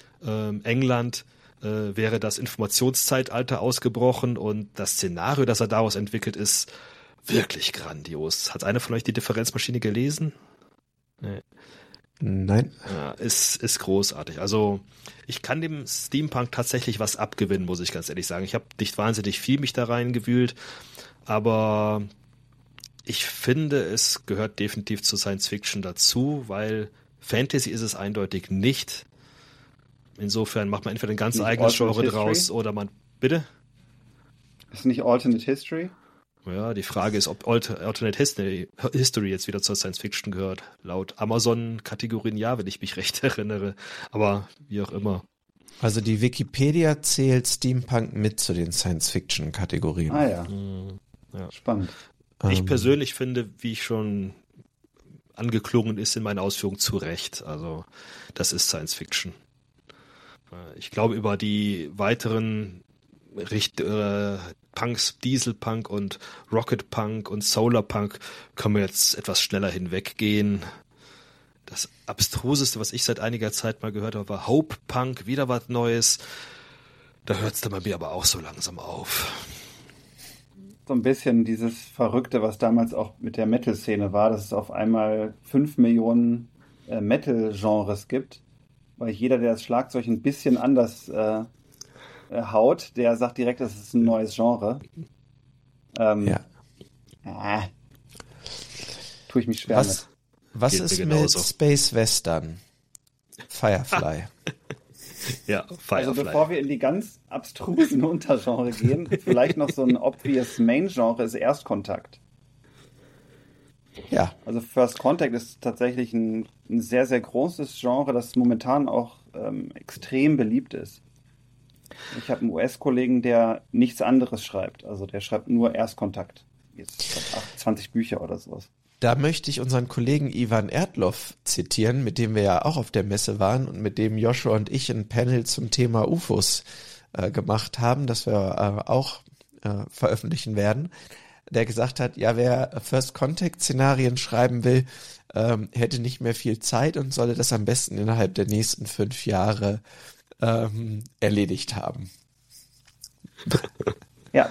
England wäre das Informationszeitalter ausgebrochen und das Szenario, das er daraus entwickelt, ist wirklich grandios. Hat einer von euch die Differenzmaschine gelesen? Nee. Nein. Ja, ist großartig. Also ich kann dem Steampunk tatsächlich was abgewinnen, muss ich ganz ehrlich sagen. Ich habe nicht wahnsinnig viel mich da reingewühlt, aber ich finde, es gehört definitiv zu Science Fiction dazu, weil Fantasy ist es eindeutig nicht. Insofern macht man entweder ein ganz eigenes Genre draus oder man... Bitte? Ist nicht Alternate History? Ja, die Frage ist, ob Alternate History jetzt wieder zur Science Fiction gehört. Laut Amazon-Kategorien ja, wenn ich mich recht erinnere. Aber wie auch immer. Also die Wikipedia zählt Steampunk mit zu den Science-Fiction-Kategorien. Ah ja. Ja. Spannend. Ich persönlich finde, wie ich schon angeklungen ist in meinen Ausführungen, zu Recht. Also das ist Science Fiction. Ich glaube, über die weiteren Punks, Dieselpunk und Rocketpunk und Solarpunk können wir jetzt etwas schneller hinweggehen. Das Abstruseste, was ich seit einiger Zeit mal gehört habe, war Hope-Punk, wieder was Neues. Da hört es dann bei mir aber auch so langsam auf. so ein bisschen dieses Verrückte, was damals auch mit der Metal-Szene war, dass es auf einmal 5 Millionen Metal-Genres gibt, weil jeder, der das Schlagzeug ein bisschen anders haut, der sagt direkt, das ist ein neues Genre. Ja. Tue ich mich schwer mit. Was Geht mir ist mit genauso. Space Western? Firefly. Ja, Also Firefly. bevor wir in die ganz abstrusen Untergenre gehen, vielleicht noch so ein obvious Main-Genre ist Erstkontakt. Ja, Also First Contact ist tatsächlich ein sehr, sehr großes Genre, das momentan auch extrem beliebt ist. Ich habe einen US-Kollegen, der nichts anderes schreibt. Also der schreibt nur Erstkontakt. Jetzt ich glaub, 20 Bücher oder sowas. da möchte ich unseren Kollegen Ivan Erdloff zitieren, mit dem wir ja auch auf der Messe waren und mit dem Joshua und ich ein Panel zum Thema UFOs gemacht haben, das wir auch veröffentlichen werden, der gesagt hat, ja, wer First-Contact-Szenarien schreiben will, hätte nicht mehr viel Zeit und solle das am besten innerhalb der nächsten 5 Jahre erledigt haben. Ja,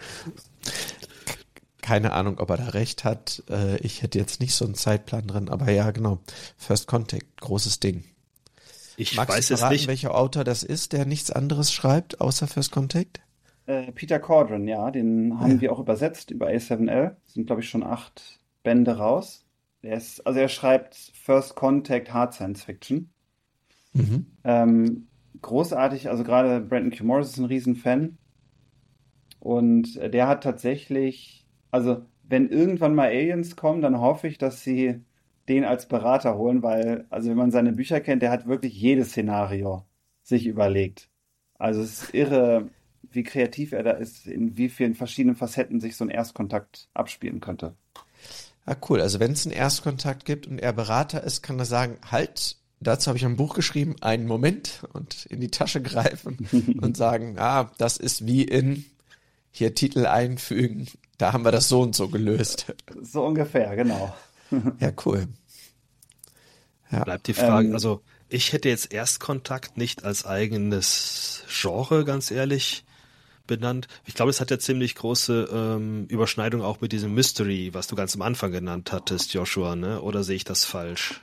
Keine Ahnung, ob er da recht hat. Ich hätte jetzt nicht so einen Zeitplan drin, aber ja, genau. First Contact, großes Ding. Ich Magst weiß du es verraten, nicht. welcher Autor das ist, der nichts anderes schreibt, außer First Contact? Peter Cordron, ja, den haben wir auch übersetzt über A7L. Sind, glaube ich, schon 8 Bände raus. Er schreibt First Contact Hard Science Fiction. Mhm. Großartig, also gerade Brandon Q. Morris ist ein Riesenfan. Und der hat tatsächlich, also wenn irgendwann mal Aliens kommen, dann hoffe ich, dass sie den als Berater holen, weil, also wenn man seine Bücher kennt, der hat wirklich jedes Szenario sich überlegt. Also es ist irre, wie kreativ er da ist, in wie vielen verschiedenen Facetten sich so ein Erstkontakt abspielen könnte. Ah, cool. Also wenn es einen Erstkontakt gibt und er Berater ist, kann er sagen, halt, dazu habe ich ein Buch geschrieben, einen Moment und in die Tasche greifen und sagen, das ist wie in hier Titel einfügen, da haben wir das so und so gelöst. So ungefähr, genau. Ja, cool. Ja. Bleibt die Frage, also ich hätte jetzt Erstkontakt nicht als eigenes Genre, ganz ehrlich, benannt. Ich glaube, es hat ja ziemlich große Überschneidung auch mit diesem Mystery, was du ganz am Anfang genannt hattest, Joshua, ne? Oder sehe ich das falsch?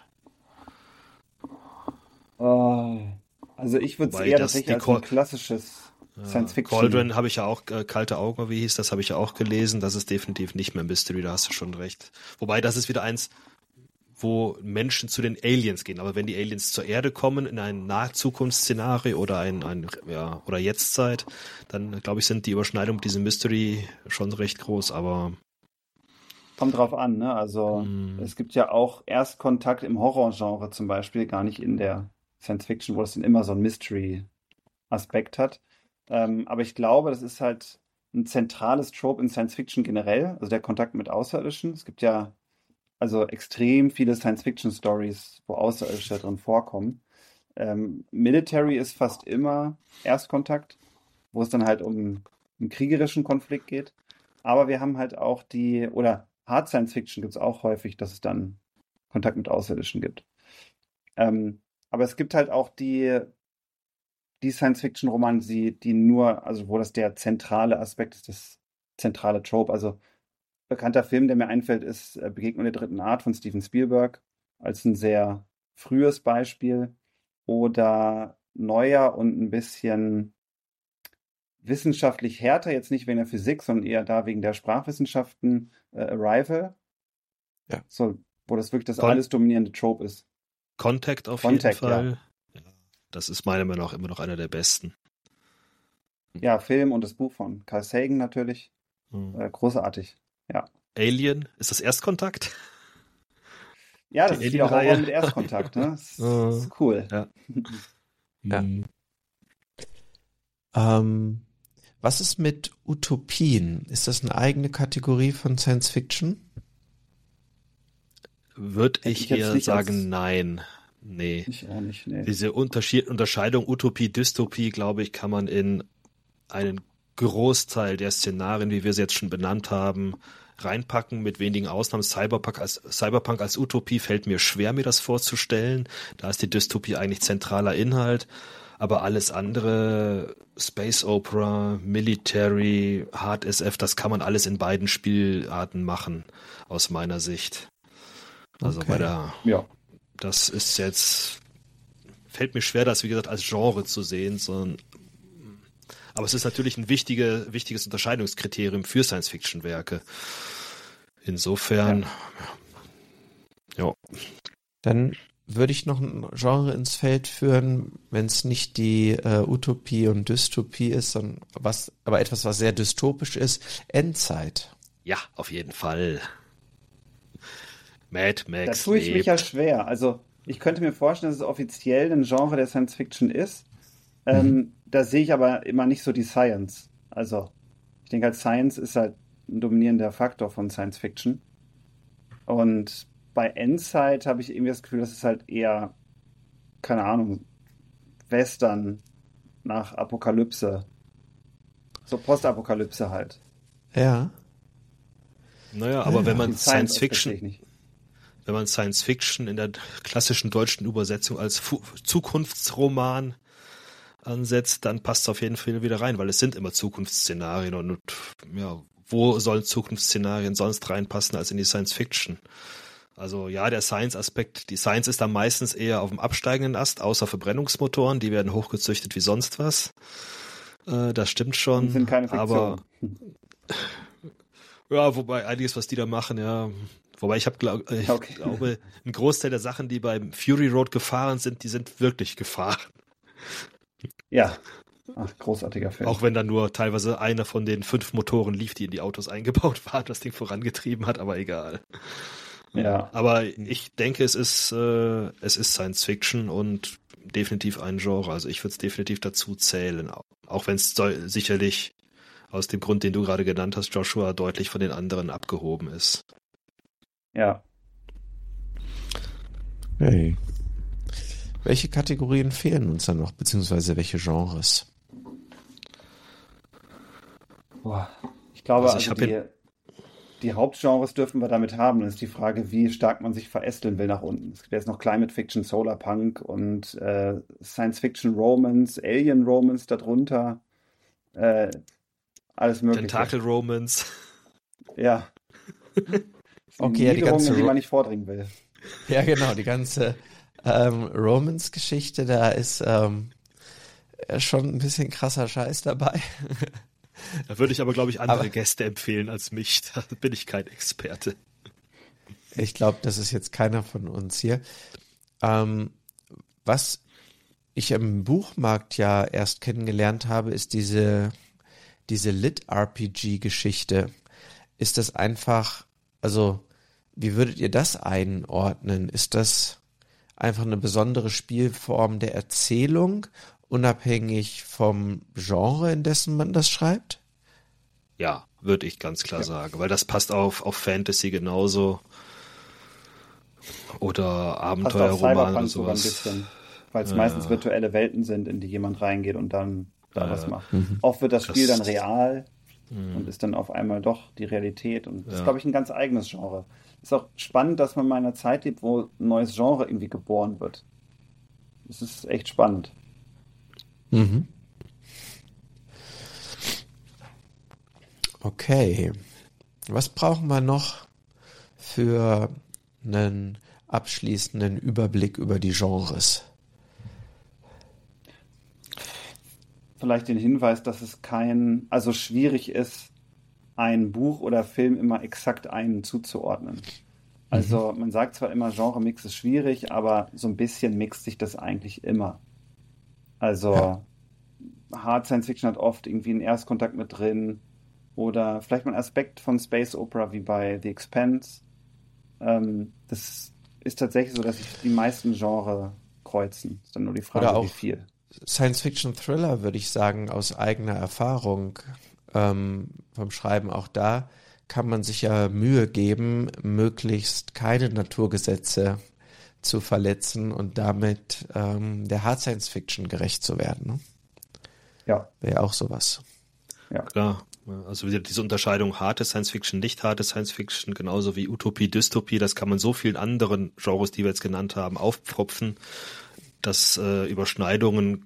Also ich würde es Wobei eher das tatsächlich als ein klassisches Science-Fiction. Cauldron habe ich ja auch, Kalte Augen, wie hieß das, habe ich ja auch gelesen. Das ist definitiv nicht mehr Mystery, da hast du schon recht. Wobei, das ist wieder eins, wo Menschen zu den Aliens gehen. Aber wenn die Aliens zur Erde kommen, in ein Nahzukunftsszenario oder oder Jetztzeit, dann glaube ich, sind die Überschneidungen mit diesem Mystery schon recht groß, aber Kommt drauf an, ne? Also es gibt ja auch Erstkontakt im Horrorgenre zum Beispiel, gar nicht in der Science-Fiction, wo es dann immer so einen Mystery-Aspekt hat. Aber ich glaube, das ist halt ein zentrales Trope in Science-Fiction generell, also der Kontakt mit Außerirdischen. Es gibt ja also extrem viele Science-Fiction-Stories, wo Außerirdische drin vorkommen. Military ist fast immer Erstkontakt, wo es dann halt um einen kriegerischen Konflikt geht. Aber wir haben halt auch oder Hard Science Fiction gibt es auch häufig, dass es dann Kontakt mit Außerirdischen gibt. Aber es gibt halt auch die Science-Fiction-Romane, die nur, also wo das der zentrale Aspekt ist, das zentrale Trope. Also bekannter Film, der mir einfällt, ist Begegnung der dritten Art von Steven Spielberg als ein sehr frühes Beispiel. Oder neuer und ein bisschen wissenschaftlich härter, jetzt nicht wegen der Physik, sondern eher da wegen der Sprachwissenschaften, Arrival. Ja. So, wo das wirklich das alles dominierende Trope ist. Contact auf jeden Fall. Ja. Das ist meiner Meinung nach immer noch einer der besten. Ja, Film und das Buch von Carl Sagan natürlich. Großartig, ja. Alien, ist das Erstkontakt? Ja, das Die ist wieder Alien-Reihe. Horror mit Erstkontakt, ne? Das ist cool. Ja. Ja. Was ist mit Utopien? Ist das eine eigene Kategorie von Science Fiction? Würde Hätte ich ich jetzt eher nicht sagen, nein. Nee. Ich auch nicht, nee. Diese Unterscheidung Utopie, Dystopie, glaube ich, kann man in einen Großteil der Szenarien, wie wir sie jetzt schon benannt haben, reinpacken, mit wenigen Ausnahmen. Cyberpunk als Utopie fällt mir schwer, mir das vorzustellen. Da ist die Dystopie eigentlich zentraler Inhalt. Aber alles andere, Space Opera, Military, Hard SF, das kann man alles in beiden Spielarten machen, aus meiner Sicht. Also das ist jetzt, fällt mir schwer, das wie gesagt als Genre zu sehen, aber es ist natürlich ein wichtiges Unterscheidungskriterium für Science-Fiction-Werke. Insofern, ja. Dann würde ich noch ein Genre ins Feld führen, wenn es nicht die Utopie und Dystopie ist, sondern aber etwas, was sehr dystopisch ist, Endzeit. Ja, auf jeden Fall. Mad Max. Da tue ich mich ja schwer. Also ich könnte mir vorstellen, dass es offiziell ein Genre der Science Fiction ist. Da sehe ich aber immer nicht so die Science. Also ich denke halt, Science ist halt ein dominierender Faktor von Science Fiction. Und bei Endzeit habe ich irgendwie das Gefühl, das ist halt eher, keine Ahnung, Western nach Apokalypse. So Postapokalypse halt. Ja. Naja, aber wenn man Science Fiction in der klassischen deutschen Übersetzung als Zukunftsroman ansetzt, dann passt es auf jeden Fall wieder rein, weil es sind immer Zukunftsszenarien und ja, wo sollen Zukunftsszenarien sonst reinpassen als in die Science Fiction? Also ja, der Science-Aspekt, die Science ist da meistens eher auf dem absteigenden Ast, außer Verbrennungsmotoren, die werden hochgezüchtet wie sonst was. Das stimmt schon. Die sind keine Fiktion. Aber ja, wobei einiges, was die da machen, ja. Wobei ich glaube, ein Großteil der Sachen, die beim Fury Road gefahren sind, die sind wirklich gefahren. Ja. Ach, großartiger Film. Auch wenn da nur teilweise einer von den 5 Motoren lief, die in die Autos eingebaut waren, das Ding vorangetrieben hat, aber egal. Ja. Aber ich denke, es ist Science Fiction und definitiv ein Genre. Also ich würde es definitiv dazu zählen. Auch wenn es sicherlich aus dem Grund, den du gerade genannt hast, Joshua, deutlich von den anderen abgehoben ist. Ja. Hey. Welche Kategorien fehlen uns dann noch, beziehungsweise welche Genres? Boah. Ich glaube, die Hauptgenres dürfen wir damit haben. Das ist die Frage, wie stark man sich verästeln will nach unten. Es gibt jetzt noch Climate Fiction, Solarpunk und Science Fiction Romance, Alien Romance darunter. Alles mögliche. Tentacle Romance. Ja. Okay, ja, die ganze die man nicht vordringen will. Ja, genau, die ganze Romance-Geschichte, da ist schon ein bisschen krasser Scheiß dabei. Da würde ich aber, glaube ich, andere Gäste empfehlen als mich. Da bin ich kein Experte. Ich glaube, das ist jetzt keiner von uns hier. Was ich im Buchmarkt ja erst kennengelernt habe, ist diese Lit-RPG-Geschichte. Ist das einfach, also wie würdet ihr das einordnen? Ist das einfach eine besondere Spielform der Erzählung, unabhängig vom Genre, in dessen man das schreibt? Ja, würde ich ganz klar sagen, weil das passt auf Fantasy genauso oder Abenteuerroman oder sowas. Weil es meistens virtuelle Welten sind, in die jemand reingeht und dann da was macht. Oft wird das Spiel dann real und ist dann auf einmal doch die Realität und das ist, glaube ich, ein ganz eigenes Genre. Ist auch spannend, dass man in einer Zeit lebt, wo ein neues Genre irgendwie geboren wird. Das ist echt spannend. Mhm. Okay. Was brauchen wir noch für einen abschließenden Überblick über die Genres? Vielleicht den Hinweis, dass es also schwierig ist, ein Buch oder Film immer exakt einem zuzuordnen. Also man sagt zwar immer, Genre-Mix ist schwierig, aber so ein bisschen mixt sich das eigentlich immer. Also Hard Science Fiction hat oft irgendwie einen Erstkontakt mit drin oder vielleicht mal ein Aspekt von Space Opera wie bei The Expanse. Das ist tatsächlich so, dass sich die meisten Genre kreuzen. Ist dann nur die Frage, oder auch wie viel. Science-Fiction-Thriller, würde ich sagen, aus eigener Erfahrung vom Schreiben. Auch da kann man sich ja Mühe geben, möglichst keine Naturgesetze zu verletzen und damit der Hard Science-Fiction gerecht zu werden. Ne? Ja. Wäre auch sowas. Ja. Klar. Also diese Unterscheidung harte Science-Fiction, nicht harte Science-Fiction, genauso wie Utopie, Dystopie, das kann man so vielen anderen Genres, die wir jetzt genannt haben, aufpfropfen, dass Überschneidungen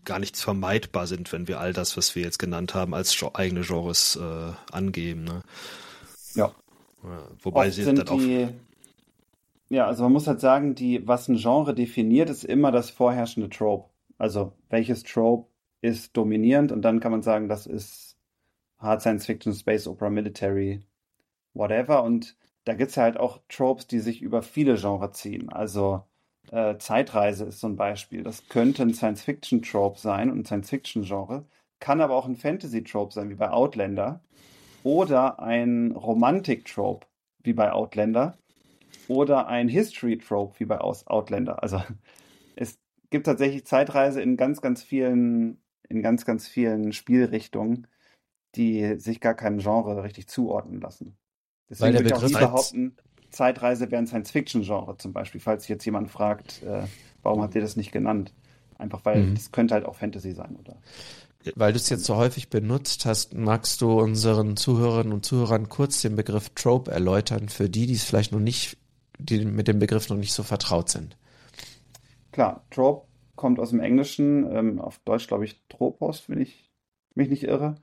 gar nicht vermeidbar sind, wenn wir all das, was wir jetzt genannt haben, als eigene Genres angeben. Ne? Ja. Wobei Oft sie sind dann auch... Ja, also man muss halt sagen, was ein Genre definiert, ist immer das vorherrschende Trope. Also welches Trope ist dominierend und dann kann man sagen, das ist Hard Science Fiction, Space Opera, Military, whatever. Und da gibt es ja halt auch Tropes, die sich über viele Genres ziehen. Also Zeitreise ist so ein Beispiel. Das könnte ein Science-Fiction-Trope sein und ein Science-Fiction-Genre, kann aber auch ein Fantasy-Trope sein, wie bei Outlander, oder ein Romantik-Trope, wie bei Outlander, oder ein History-Trope, wie bei Outlander. Also es gibt tatsächlich Zeitreise in ganz, ganz vielen Spielrichtungen, die sich gar keinem Genre richtig zuordnen lassen. Deswegen der würde ich auch nie Begriff behaupten, Zeitreise wäre ein Science-Fiction-Genre zum Beispiel, falls sich jetzt jemand fragt, warum habt ihr das nicht genannt? Einfach weil das könnte halt auch Fantasy sein, oder? Weil du es jetzt so häufig benutzt hast, magst du unseren Zuhörerinnen und Zuhörern kurz den Begriff Trope erläutern, für die es vielleicht noch nicht, die mit dem Begriff noch nicht so vertraut sind. Klar, Trope kommt aus dem Englischen, auf Deutsch glaube ich Tropos, wenn ich mich nicht irre,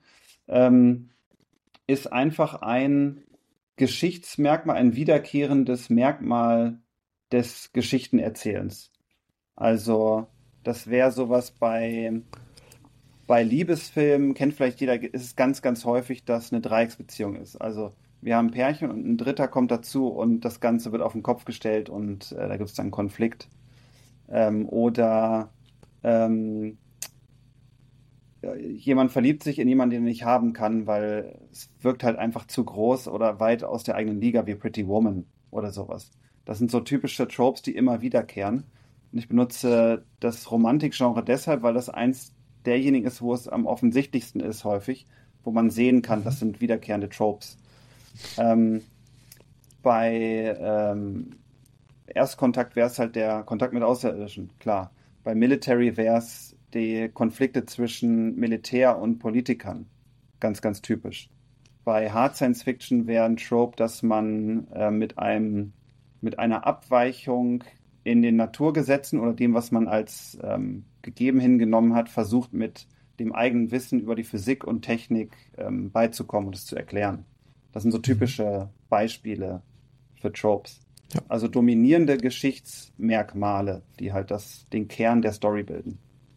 ist einfach ein Geschichtsmerkmal, ein wiederkehrendes Merkmal des Geschichtenerzählens. Also das wäre sowas bei Liebesfilmen, kennt vielleicht jeder, ist es ganz, ganz häufig, dass eine Dreiecksbeziehung ist. Also wir haben ein Pärchen und ein Dritter kommt dazu und das Ganze wird auf den Kopf gestellt und da gibt es dann einen Konflikt. Oder jemand verliebt sich in jemanden, den er nicht haben kann, weil es wirkt halt einfach zu groß oder weit aus der eigenen Liga wie Pretty Woman oder sowas. Das sind so typische Tropes, die immer wiederkehren. Und ich benutze das Romantikgenre deshalb, weil das eins derjenigen ist, wo es am offensichtlichsten ist häufig, wo man sehen kann, das sind wiederkehrende Tropes. Bei Erstkontakt wäre es halt der Kontakt mit Außerirdischen, klar. Bei Military wäre es die Konflikte zwischen Militär und Politikern. Ganz, ganz typisch. Bei Hard Science Fiction wäre ein Trope, dass man mit einer Abweichung in den Naturgesetzen oder dem, was man als gegeben hingenommen hat, versucht mit dem eigenen Wissen über die Physik und Technik beizukommen und es zu erklären. Das sind so typische Beispiele für Tropes. Ja. Also dominierende Geschichtsmerkmale, die halt den Kern der Story bilden.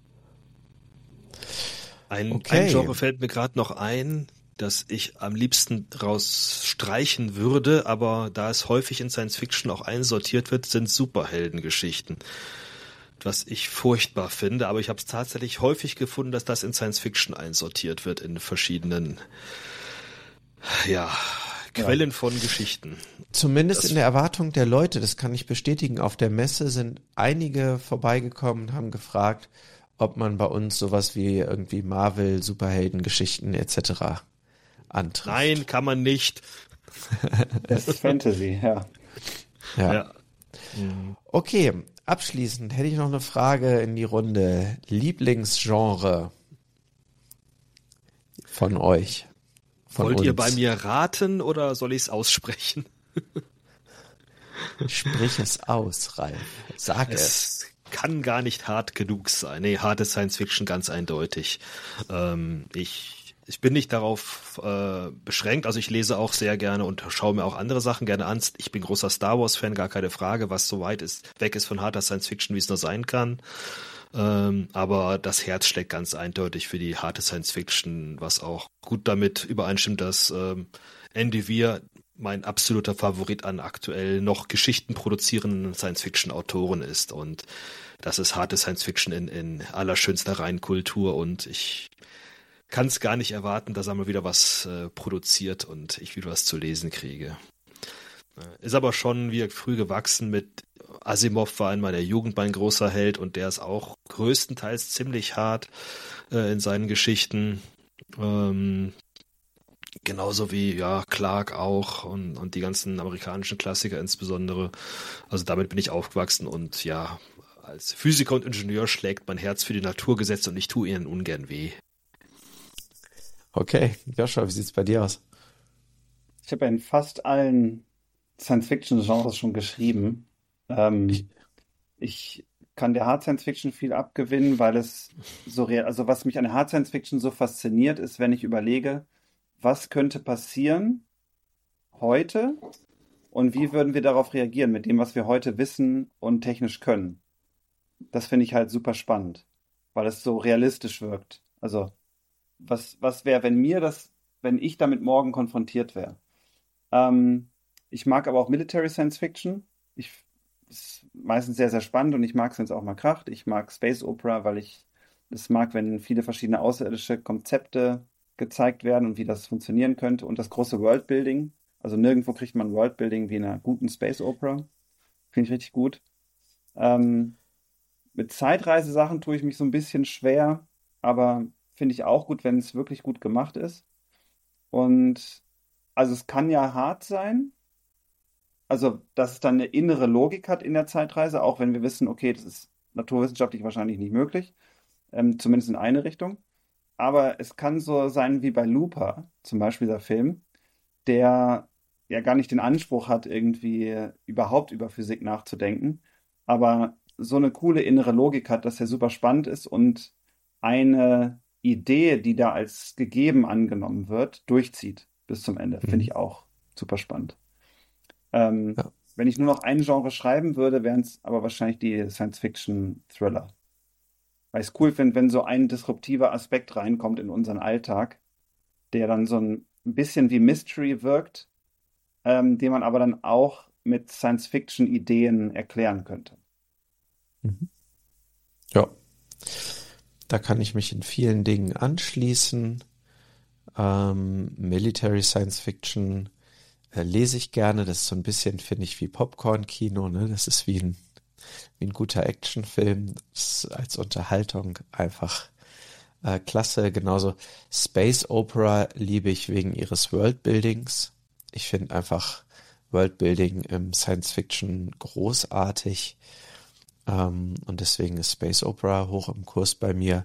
Ein Genre fällt mir gerade noch ein, das ich am liebsten rausstreichen würde, aber da es häufig in Science Fiction auch einsortiert wird, sind Superheldengeschichten. Was ich furchtbar finde, aber ich habe es tatsächlich häufig gefunden, dass das in Science Fiction einsortiert wird in verschiedenen Quellen von Geschichten. Zumindest in der Erwartung der Leute, das kann ich bestätigen. Auf der Messe sind einige vorbeigekommen und haben gefragt, ob man bei uns sowas wie irgendwie Marvel, Superheldengeschichten etc. antrifft. Nein, kann man nicht. Das ist Fantasy, ja. Ja. Okay, abschließend hätte ich noch eine Frage in die Runde. Lieblingsgenre von euch? Wollt ihr bei mir raten oder soll ich es aussprechen? Sprich es aus, Ralf. Sag es. Kann gar nicht hart genug sein. Nee, harte Science Fiction ganz eindeutig. Ich bin nicht darauf beschränkt, also ich lese auch sehr gerne und schaue mir auch andere Sachen gerne an. Ich bin großer Star Wars Fan, gar keine Frage, was so weit weg ist von harter Science Fiction, wie es nur sein kann. Aber das Herz schlägt ganz eindeutig für die harte Science Fiction, was auch gut damit übereinstimmt, dass Andy Weir mein absoluter Favorit an aktuell noch Geschichten produzierenden Science-Fiction-Autoren ist. Und das ist harte Science-Fiction in allerschönster Reinkultur. Und ich kann es gar nicht erwarten, dass er mal wieder was produziert und ich wieder was zu lesen kriege. Ist aber schon wie früh gewachsen mit Asimov war in meiner Jugend mein großer Held und der ist auch größtenteils ziemlich hart in seinen Geschichten. Genauso wie Clark auch und die ganzen amerikanischen Klassiker insbesondere. Also damit bin ich aufgewachsen und ja, als Physiker und Ingenieur schlägt mein Herz für die Naturgesetze und ich tue ihnen ungern weh. Okay, Joshua, wie sieht's bei dir aus? Ich habe in fast allen Science-Fiction-Genres schon geschrieben. Ich kann der Hard Science Fiction viel abgewinnen, weil es so real, also was mich an der Hard Science Fiction so fasziniert, ist, wenn ich überlege, was könnte passieren heute und wie würden wir darauf reagieren mit dem, was wir heute wissen und technisch können. Das finde ich halt super spannend, weil es so realistisch wirkt. Also, was wäre, wenn ich damit morgen konfrontiert wäre? Ich mag aber auch Military Science Fiction. Ist meistens sehr, sehr spannend und ich mag es, wenn es auch mal kracht. Ich mag Space Opera, weil ich es mag, wenn viele verschiedene außerirdische Konzepte gezeigt werden und wie das funktionieren könnte. Und das große Worldbuilding. Also nirgendwo kriegt man Worldbuilding wie in einer guten Space Opera. Finde ich richtig gut. Mit Zeitreisesachen tue ich mich so ein bisschen schwer, aber finde ich auch gut, wenn es wirklich gut gemacht ist. Und also es kann ja hart sein, also dass es dann eine innere Logik hat in der Zeitreise, auch wenn wir wissen, okay, das ist naturwissenschaftlich wahrscheinlich nicht möglich, zumindest in eine Richtung. Aber es kann so sein wie bei Looper, zum Beispiel der Film, der ja gar nicht den Anspruch hat, irgendwie überhaupt über Physik nachzudenken, aber so eine coole innere Logik hat, dass er super spannend ist und eine Idee, die da als gegeben angenommen wird, durchzieht bis zum Ende. Finde ich auch super spannend. Ja. Wenn ich nur noch ein Genre schreiben würde, wären es aber wahrscheinlich die Science-Fiction-Thriller. Weil ich es cool finde, wenn so ein disruptiver Aspekt reinkommt in unseren Alltag, der dann so ein bisschen wie Mystery wirkt, den man aber dann auch mit Science-Fiction-Ideen erklären könnte. Ja, da kann ich mich in vielen Dingen anschließen. Military Science Fiction lese ich gerne. Das ist so ein bisschen, finde ich, wie Popcorn-Kino. Ne? Das ist wie ein guter Actionfilm. Das ist als Unterhaltung einfach klasse. Genauso Space Opera liebe ich wegen ihres Worldbuildings. Ich finde einfach Worldbuilding im Science Fiction großartig. Und deswegen ist Space Opera hoch im Kurs bei mir.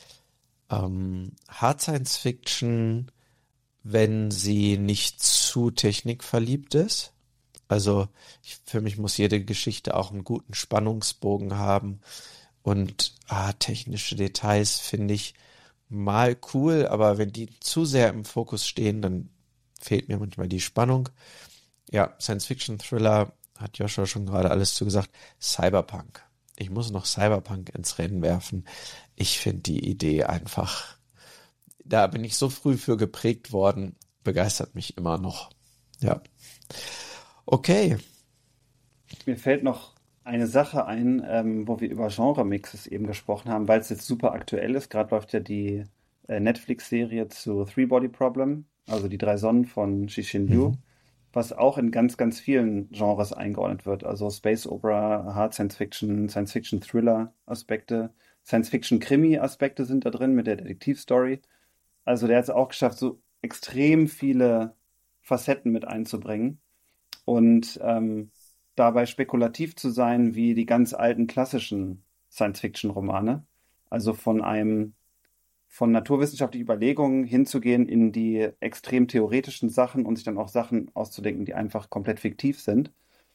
Hard Science Fiction, wenn sie nicht zu technikverliebt ist. Also für mich muss jede Geschichte auch einen guten Spannungsbogen haben. Und technische Details finde ich mal cool, aber wenn die zu sehr im Fokus stehen, dann fehlt mir manchmal die Spannung. Ja, Science-Fiction-Thriller, hat Joshua schon gerade alles zugesagt. Cyberpunk. Ich muss noch Cyberpunk ins Rennen werfen. Ich finde die Idee einfach, da bin ich so früh für geprägt worden, begeistert mich immer noch. Ja. Okay. Mir fällt noch eine Sache ein, wo wir über Genre-Mixes eben gesprochen haben, weil es jetzt super aktuell ist. Gerade läuft ja die Netflix-Serie zu Three Body Problem, also die 3 Sonnen von Cixin Liu, was auch in ganz, ganz vielen Genres eingeordnet wird. Also Space Opera, Hard Science Fiction, Science Fiction Thriller Aspekte, Science Fiction Krimi Aspekte sind da drin mit der Detektivstory. Also der hat es auch geschafft, so extrem viele Facetten mit einzubringen und dabei spekulativ zu sein wie die ganz alten klassischen Science-Fiction-Romane. Also von naturwissenschaftlichen Überlegungen hinzugehen in die extrem theoretischen Sachen und sich dann auch Sachen auszudenken, die einfach komplett fiktiv sind.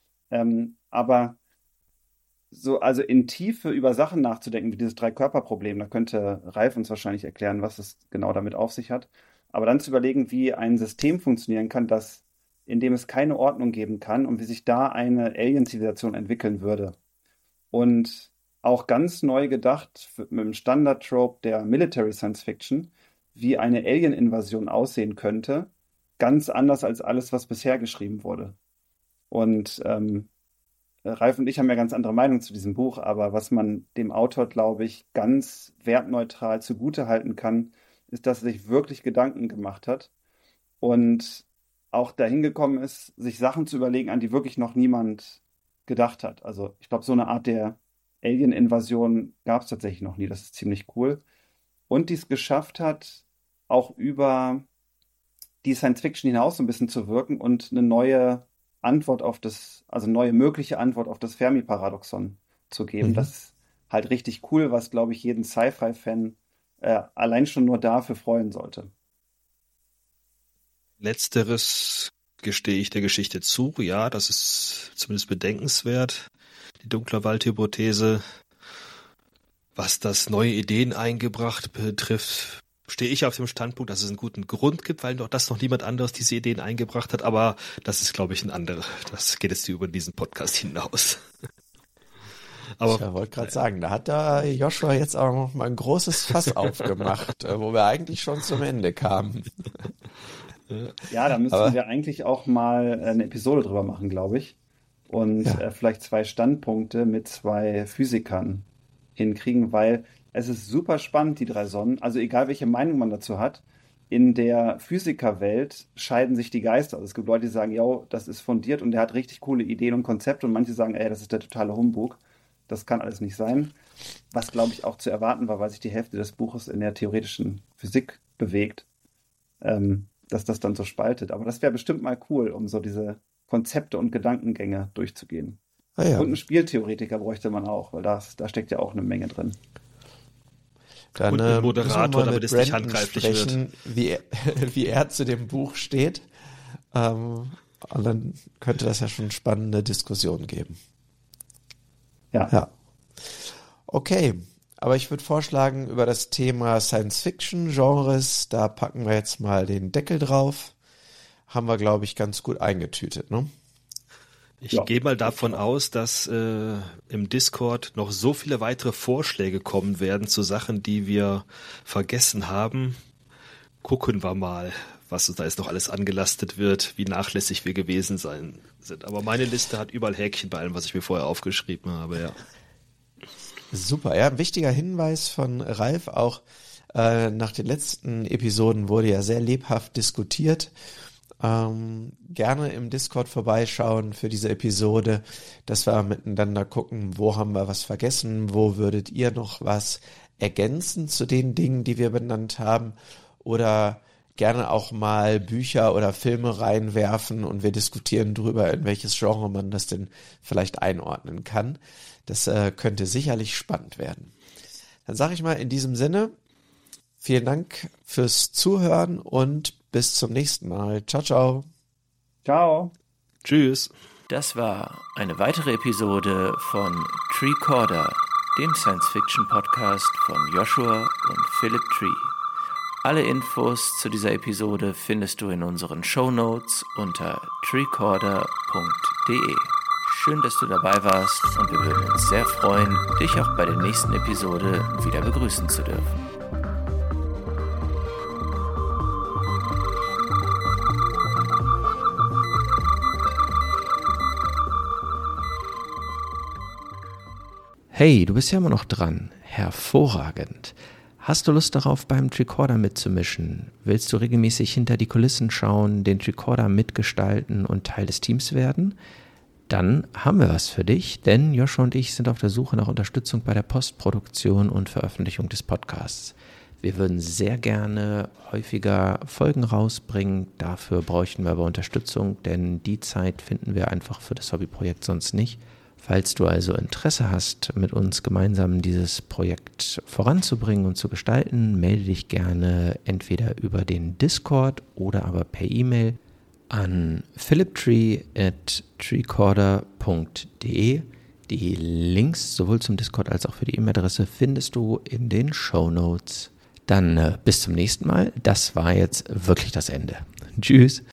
Aber so, also in Tiefe über Sachen nachzudenken, wie dieses Drei-Körper-Problem, da könnte Ralf uns wahrscheinlich erklären, was es genau damit auf sich hat. Aber dann zu überlegen, wie ein System funktionieren kann, in dem es keine Ordnung geben kann und wie sich da eine Alien-Zivilisation entwickeln würde. Und auch ganz neu gedacht mit dem Standard-Trope der Military Science Fiction, wie eine Alien-Invasion aussehen könnte, ganz anders als alles, was bisher geschrieben wurde. Und Ralf und ich haben ja ganz andere Meinungen zu diesem Buch, aber was man dem Autor, glaube ich, ganz wertneutral zugutehalten kann, ist, dass er sich wirklich Gedanken gemacht hat und auch dahin gekommen ist, sich Sachen zu überlegen, an die wirklich noch niemand gedacht hat. Also ich glaube, so eine Art der Alien-Invasion gab es tatsächlich noch nie. Das ist ziemlich cool. Und die es geschafft hat, auch über die Science-Fiction hinaus so ein bisschen zu wirken und eine neue neue mögliche Antwort auf das Fermi-Paradoxon zu geben. Das ist halt richtig cool, was, glaube ich, jeden Sci-Fi-Fan allein schon nur dafür freuen sollte. Letzteres gestehe ich der Geschichte zu. Ja, das ist zumindest bedenkenswert. Die dunkle Waldhypothese. Was das neue Ideen eingebracht betrifft, stehe ich auf dem Standpunkt, dass es einen guten Grund gibt, weil das noch niemand anderes diese Ideen eingebracht hat, aber das ist, glaube ich, ein anderer. Das geht jetzt über diesen Podcast hinaus. Aber ich wollte gerade sagen, da hat da Joshua jetzt auch noch mal ein großes Fass aufgemacht, wo wir eigentlich schon zum Ende kamen. Ja, da müssten wir eigentlich auch mal eine Episode drüber machen, glaube ich. Und vielleicht 2 Standpunkte mit 2 Physikern hinkriegen, weil es ist super spannend, die 3 Sonnen. Also egal, welche Meinung man dazu hat, in der Physikerwelt scheiden sich die Geister. Also es gibt Leute, die sagen, ja, das ist fundiert und der hat richtig coole Ideen und Konzepte. Und manche sagen, ey, das ist der totale Humbug. Das kann alles nicht sein. Was, glaube ich, auch zu erwarten war, weil sich die Hälfte des Buches in der theoretischen Physik bewegt, dass das dann so spaltet. Aber das wäre bestimmt mal cool, um so diese Konzepte und Gedankengänge durchzugehen. Ah, ja. Und einen Spieltheoretiker bräuchte man auch, weil da steckt ja auch eine Menge drin. Dann und ein Moderator, damit es nicht Brandon handgreiflich sprechen, wie er zu dem Buch steht. Und dann könnte das ja schon spannende Diskussionen geben. Ja. Okay, aber ich würde vorschlagen, über das Thema Science-Fiction-Genres, da packen wir jetzt mal den Deckel drauf. Haben wir, glaube ich, ganz gut eingetütet, ne? Ich gehe mal davon aus, dass im Discord noch so viele weitere Vorschläge kommen werden zu Sachen, die wir vergessen haben. Gucken wir mal, was uns da jetzt noch alles angelastet wird, wie nachlässig wir gewesen sind. Aber meine Liste hat überall Häkchen bei allem, was ich mir vorher aufgeschrieben habe, ja. Super, ja, ein wichtiger Hinweis von Ralf auch. Nach den letzten Episoden wurde ja sehr lebhaft diskutiert. Gerne im Discord vorbeischauen für diese Episode, dass wir miteinander gucken, wo haben wir was vergessen, wo würdet ihr noch was ergänzen zu den Dingen, die wir benannt haben, oder gerne auch mal Bücher oder Filme reinwerfen und wir diskutieren drüber, in welches Genre man das denn vielleicht einordnen kann. Das könnte sicherlich spannend werden. Dann sage ich mal in diesem Sinne, vielen Dank fürs Zuhören und bis zum nächsten Mal. Ciao, ciao. Ciao. Tschüss. Das war eine weitere Episode von Treecorder, dem Science-Fiction-Podcast von Joshua und Philip Tree. Alle Infos zu dieser Episode findest du in unseren Shownotes unter treecorder.de. Schön, dass du dabei warst und wir würden uns sehr freuen, dich auch bei der nächsten Episode wieder begrüßen zu dürfen. Hey, du bist ja immer noch dran. Hervorragend. Hast du Lust darauf, beim Treecorder mitzumischen? Willst du regelmäßig hinter die Kulissen schauen, den Treecorder mitgestalten und Teil des Teams werden? Dann haben wir was für dich, denn Joshua und ich sind auf der Suche nach Unterstützung bei der Postproduktion und Veröffentlichung des Podcasts. Wir würden sehr gerne häufiger Folgen rausbringen. Dafür bräuchten wir aber Unterstützung, denn die Zeit finden wir einfach für das Hobbyprojekt sonst nicht. Falls du also Interesse hast, mit uns gemeinsam dieses Projekt voranzubringen und zu gestalten, melde dich gerne entweder über den Discord oder aber per E-Mail an philiptree@treecorder.de. Die Links sowohl zum Discord als auch für die E-Mail-Adresse findest du in den Shownotes. Dann bis zum nächsten Mal. Das war jetzt wirklich das Ende. Tschüss.